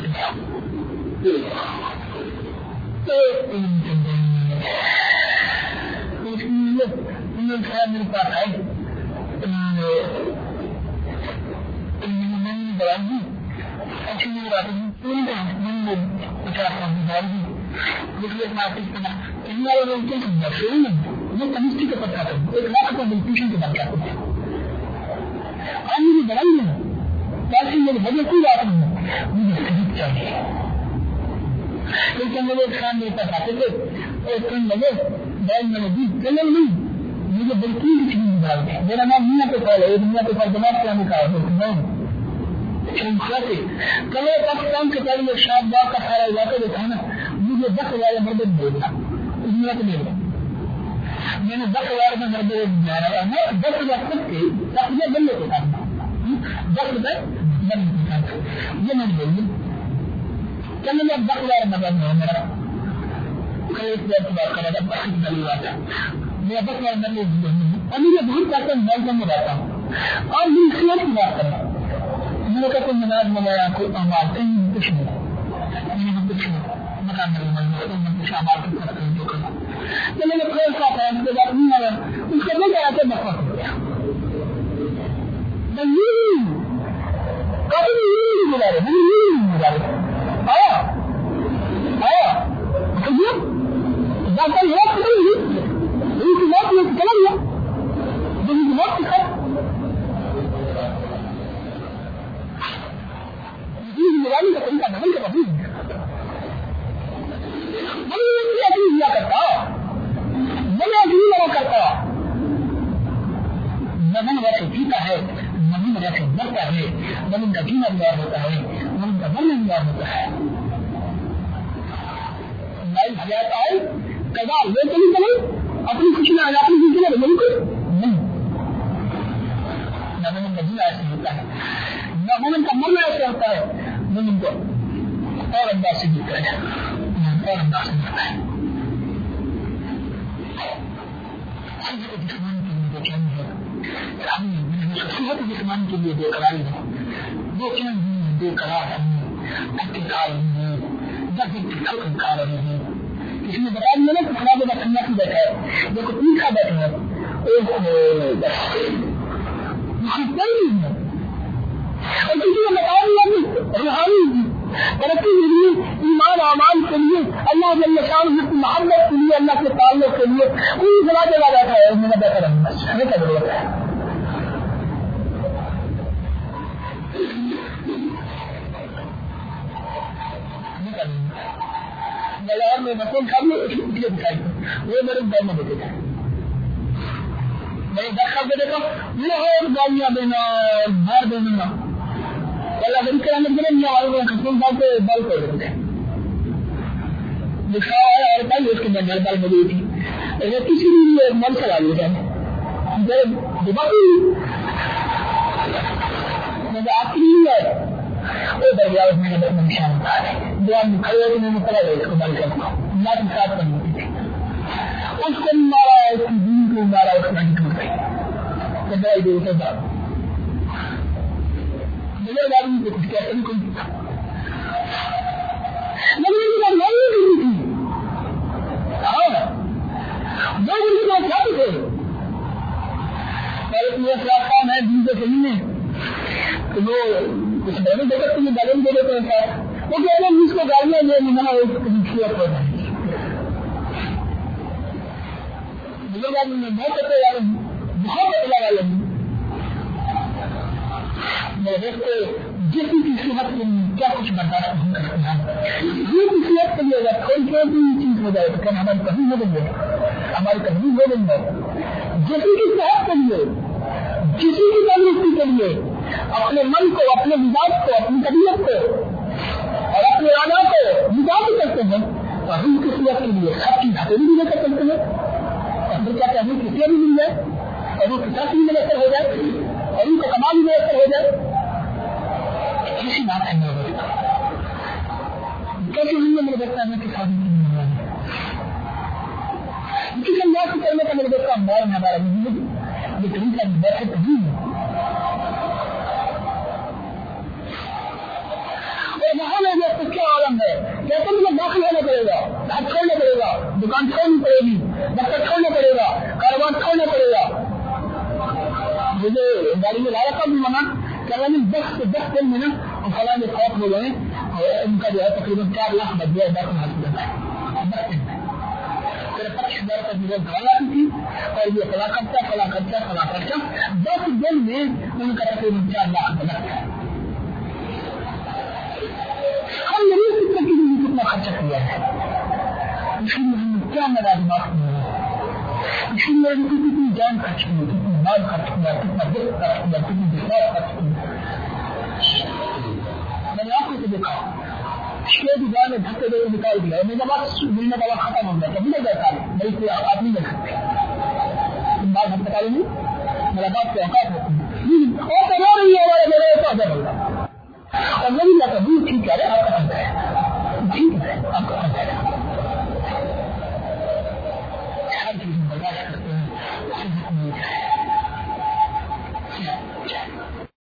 میرے پاس آئے دوائی ایسی میری بات پوری طرح 50 مارکیٹ کرنا یہ کمیسٹری کا پتا تھا 1 لاکھ کا ٹیوشن کے بعد کیا کرتے آج مجھے دوائی نہیں پیسے میری وجہ کوئی بات نہیں ہے مجھے صحیح چاہیے کیونکہ میرے ایک خان میرے پاس آتے تھے اور 3 بجے دوائی میں نے دی چلے نہیں مجھے بالکل کچھ نہیں نکال دے. میرا نام میاں کے پال ہے, دنیا کے پاس جماعت کیا نکال کلے پاکستان کے پہلے شاد باغ کا سارا علاقہ دیکھا نا, مجھے 10,000 مرد دے دیا دنیا کے لیے. میں نے 10,000 میں مرد جا رہا میں 10,000 خود کے 10,000 بندے کے ساتھ 10 روپئے بند کے ساتھ یہ نہیں بولیے چلے میں 10,000 مرد ہے میرا کلے کی بات کر رہا تھا بڑی بات ہے. میں 10,000 مرد اور مجھے بہت پیسے موجود میں رہتا ہوں اور منصیت کی بات کر رہا ہوں. میرے کا کوئی مناظ وغیرہ کوئی امال کہیں کچھ نہیں میرے کچھ نہیں مکان میں کچھ امال کی طرح کہیں جو کرنا تو میں نے پھر ساتھ ہے اس کے بعد نہیں آیا اس کو نہیں کہا کہ بخوت ہو گیا میں نہیں کبھی نہیں ملا رہے میں نہیں ملا رہے آیا تو یہ ڈاکٹر یہ ان کی بات یہ چلا گیا ان کی بات سکھا کا طریقہ بدل کے بدل دیا کرتا کرتا نمن ویسے جیتا ہے نمن ویسے مرتا ہے نمن کا جینا بیار ہوتا ہے نمن کا مرنا بیار ہوتا ہے. نئی حیات آئے کدا لے چلی چلے اپنی خوشی میں اپنی خوشی میں بالکل نہیں. نمن کا جینا ایسے ہوتا ہے نمن کا مرنا ایسے ہوتا ہے مومن کو اور انداز سے جیتا ہے اور انداز سے جیتا ہے. صحت جسمانی کے لیے بے چینی ہے صحت جسمانی کے لیے بے قراری ہے بے چین بے قرار ہے تھکے کھا رہی ہے درد کی تھکن کھا رہی ہے. کسی نے بتا دیا نا کہ خراب کا ٹھنڈا کی بیٹھا ہے جو کوئی کھا بیٹھے ہیں کوئی نہیں ہے اور کسی نے بتا دیا روحانی ترقی کے لیے ایمان اعمال کے لیے اللہ جل شان کی محبت کے لیے اللہ کے تعلق کے لیے کوئی جگہ جگہ بیٹھا ہے میں نے بیٹھا رہنا ہمیں کیا ضرورت ہے. بازار میں مسئلہ کھا دکھائی وہ میرے گھر میں دیکھے تھے میں دکھا کے دیکھا یہ ہے گاڑیاں دینا باہر دینا اللہ بڑی کرنے کے لیے والے خصوص بات کے بال کر دیتے ہیں دکھا ہے اور بھائی اس کے اندر بال موجود تھی اگر کسی بھی من سے لاگے جائے دباتی مجھے آپ کی نہیں ہے وہ دریا اس میں نشان ہوتا ہے جو ہم کھڑے ہوئے میں پڑا گئے اس کو بال کرتا اللہ کی ساتھ کرنی ہوتی تھی اس کو مارا اس کی دین کو مارا اس میں ٹوٹ گئی دوائی دے اسے بات میرے آدمی کو کچھ کہتے نہیں کوئی ہے دن سے صحیح میں تو وہ کچھ بہت جگہ کے لیے گاڑی دے دیتے ہیں وہ کہہ رہے ہیں اس کو گاڑیاں لے لینا بزرگ آدمی میں بہت اچھے والے بہت اچھا والے میں دیکھتے جس کی صحت کے لیے کیا کچھ برداشت نہیں کرتے ہیں یہ بھی صحت کے لیے اگر کوئی بھی چیز ہو جائے تو کیا ہماری کبھی ہو گئی ہے ہماری کبھی ہو گئی ہے جسی کی صحت کے لیے کسی کی تندرستی کے لیے اپنے من کو اپنے مزاج کو اپنی طبیعت کو اور اپنے رانا کو مزاج کرتے ہیں اور ہم کی صحت کے لیے سب کی ہتھیلی بھی لے کر چلتے ہیں اور پھر کیا ہمیں کسیاں بھی مل جائے اور وہ کتاب بھی میسر ہو جائے اور ان کو کمال بھی میسر ہو جائے کسی بات ہے میرے کیسے ہم نے میرے دیکھتا ہے کہ شادی نہیں ہوا ہے کسی انداز سے کرنے کا میرے دیکھتا مال میں ہمارا یہ طریقہ بیٹھے نہیں ہے اور وہاں میں دیکھتے کیا عالم ہے کہتے مجھے داخل ہونا پڑے گا گھر چھوڑنا پڑے گا دکان چھوڑنی پڑے گی دفتر چھوڑنا پڑے گا کاروبار چھوڑنا پڑے گا مجھے گاڑی میں لایا تھا بھی منع کہنا نہیں 10 سے 10 دن میں نا فلاں میں خوف ہو گئے اور ان کا جو ہے تقریباً 4 لاکھ بچ گیا داخل حاصل ہوتا ہے 10 دن میں پھر 25,000 کا جو گھر آتی تھی اور یہ فلاں خرچہ 10 دن میں ان کا تقریباً 4 لاکھ بنا ہے. ہم نہیں سکتے کہ کتنا خرچہ کیا ہے اس لیے ہم کیا میرا دماغ نہیں ہے اسی لیے کتنی جان خرچ کی، کتنی مال خرچ کیا، کتنا وقت خرچ کیا، کتنی بسات خرچ کی. میں نے آنکھوں سے دیکھا شیر کی جان میں دھکے دے کے نکال دیا. میرا بات ملنے کا وقت ختم ہو گیا. ملے گا سارے میری کوئی اوقات نہیں مل سکتے. تم بات ہسپتال میں میرا بات کی اوقات ہوتی ہے اور کرو رہی ہے ہمارے میرے تو ادا ہوگا. اور میری بات ابھی ٹھیک ہے آپ کا ہے ٹھیک ہے آپ کا ہے. ہر چیز برداشت کرتے ہیں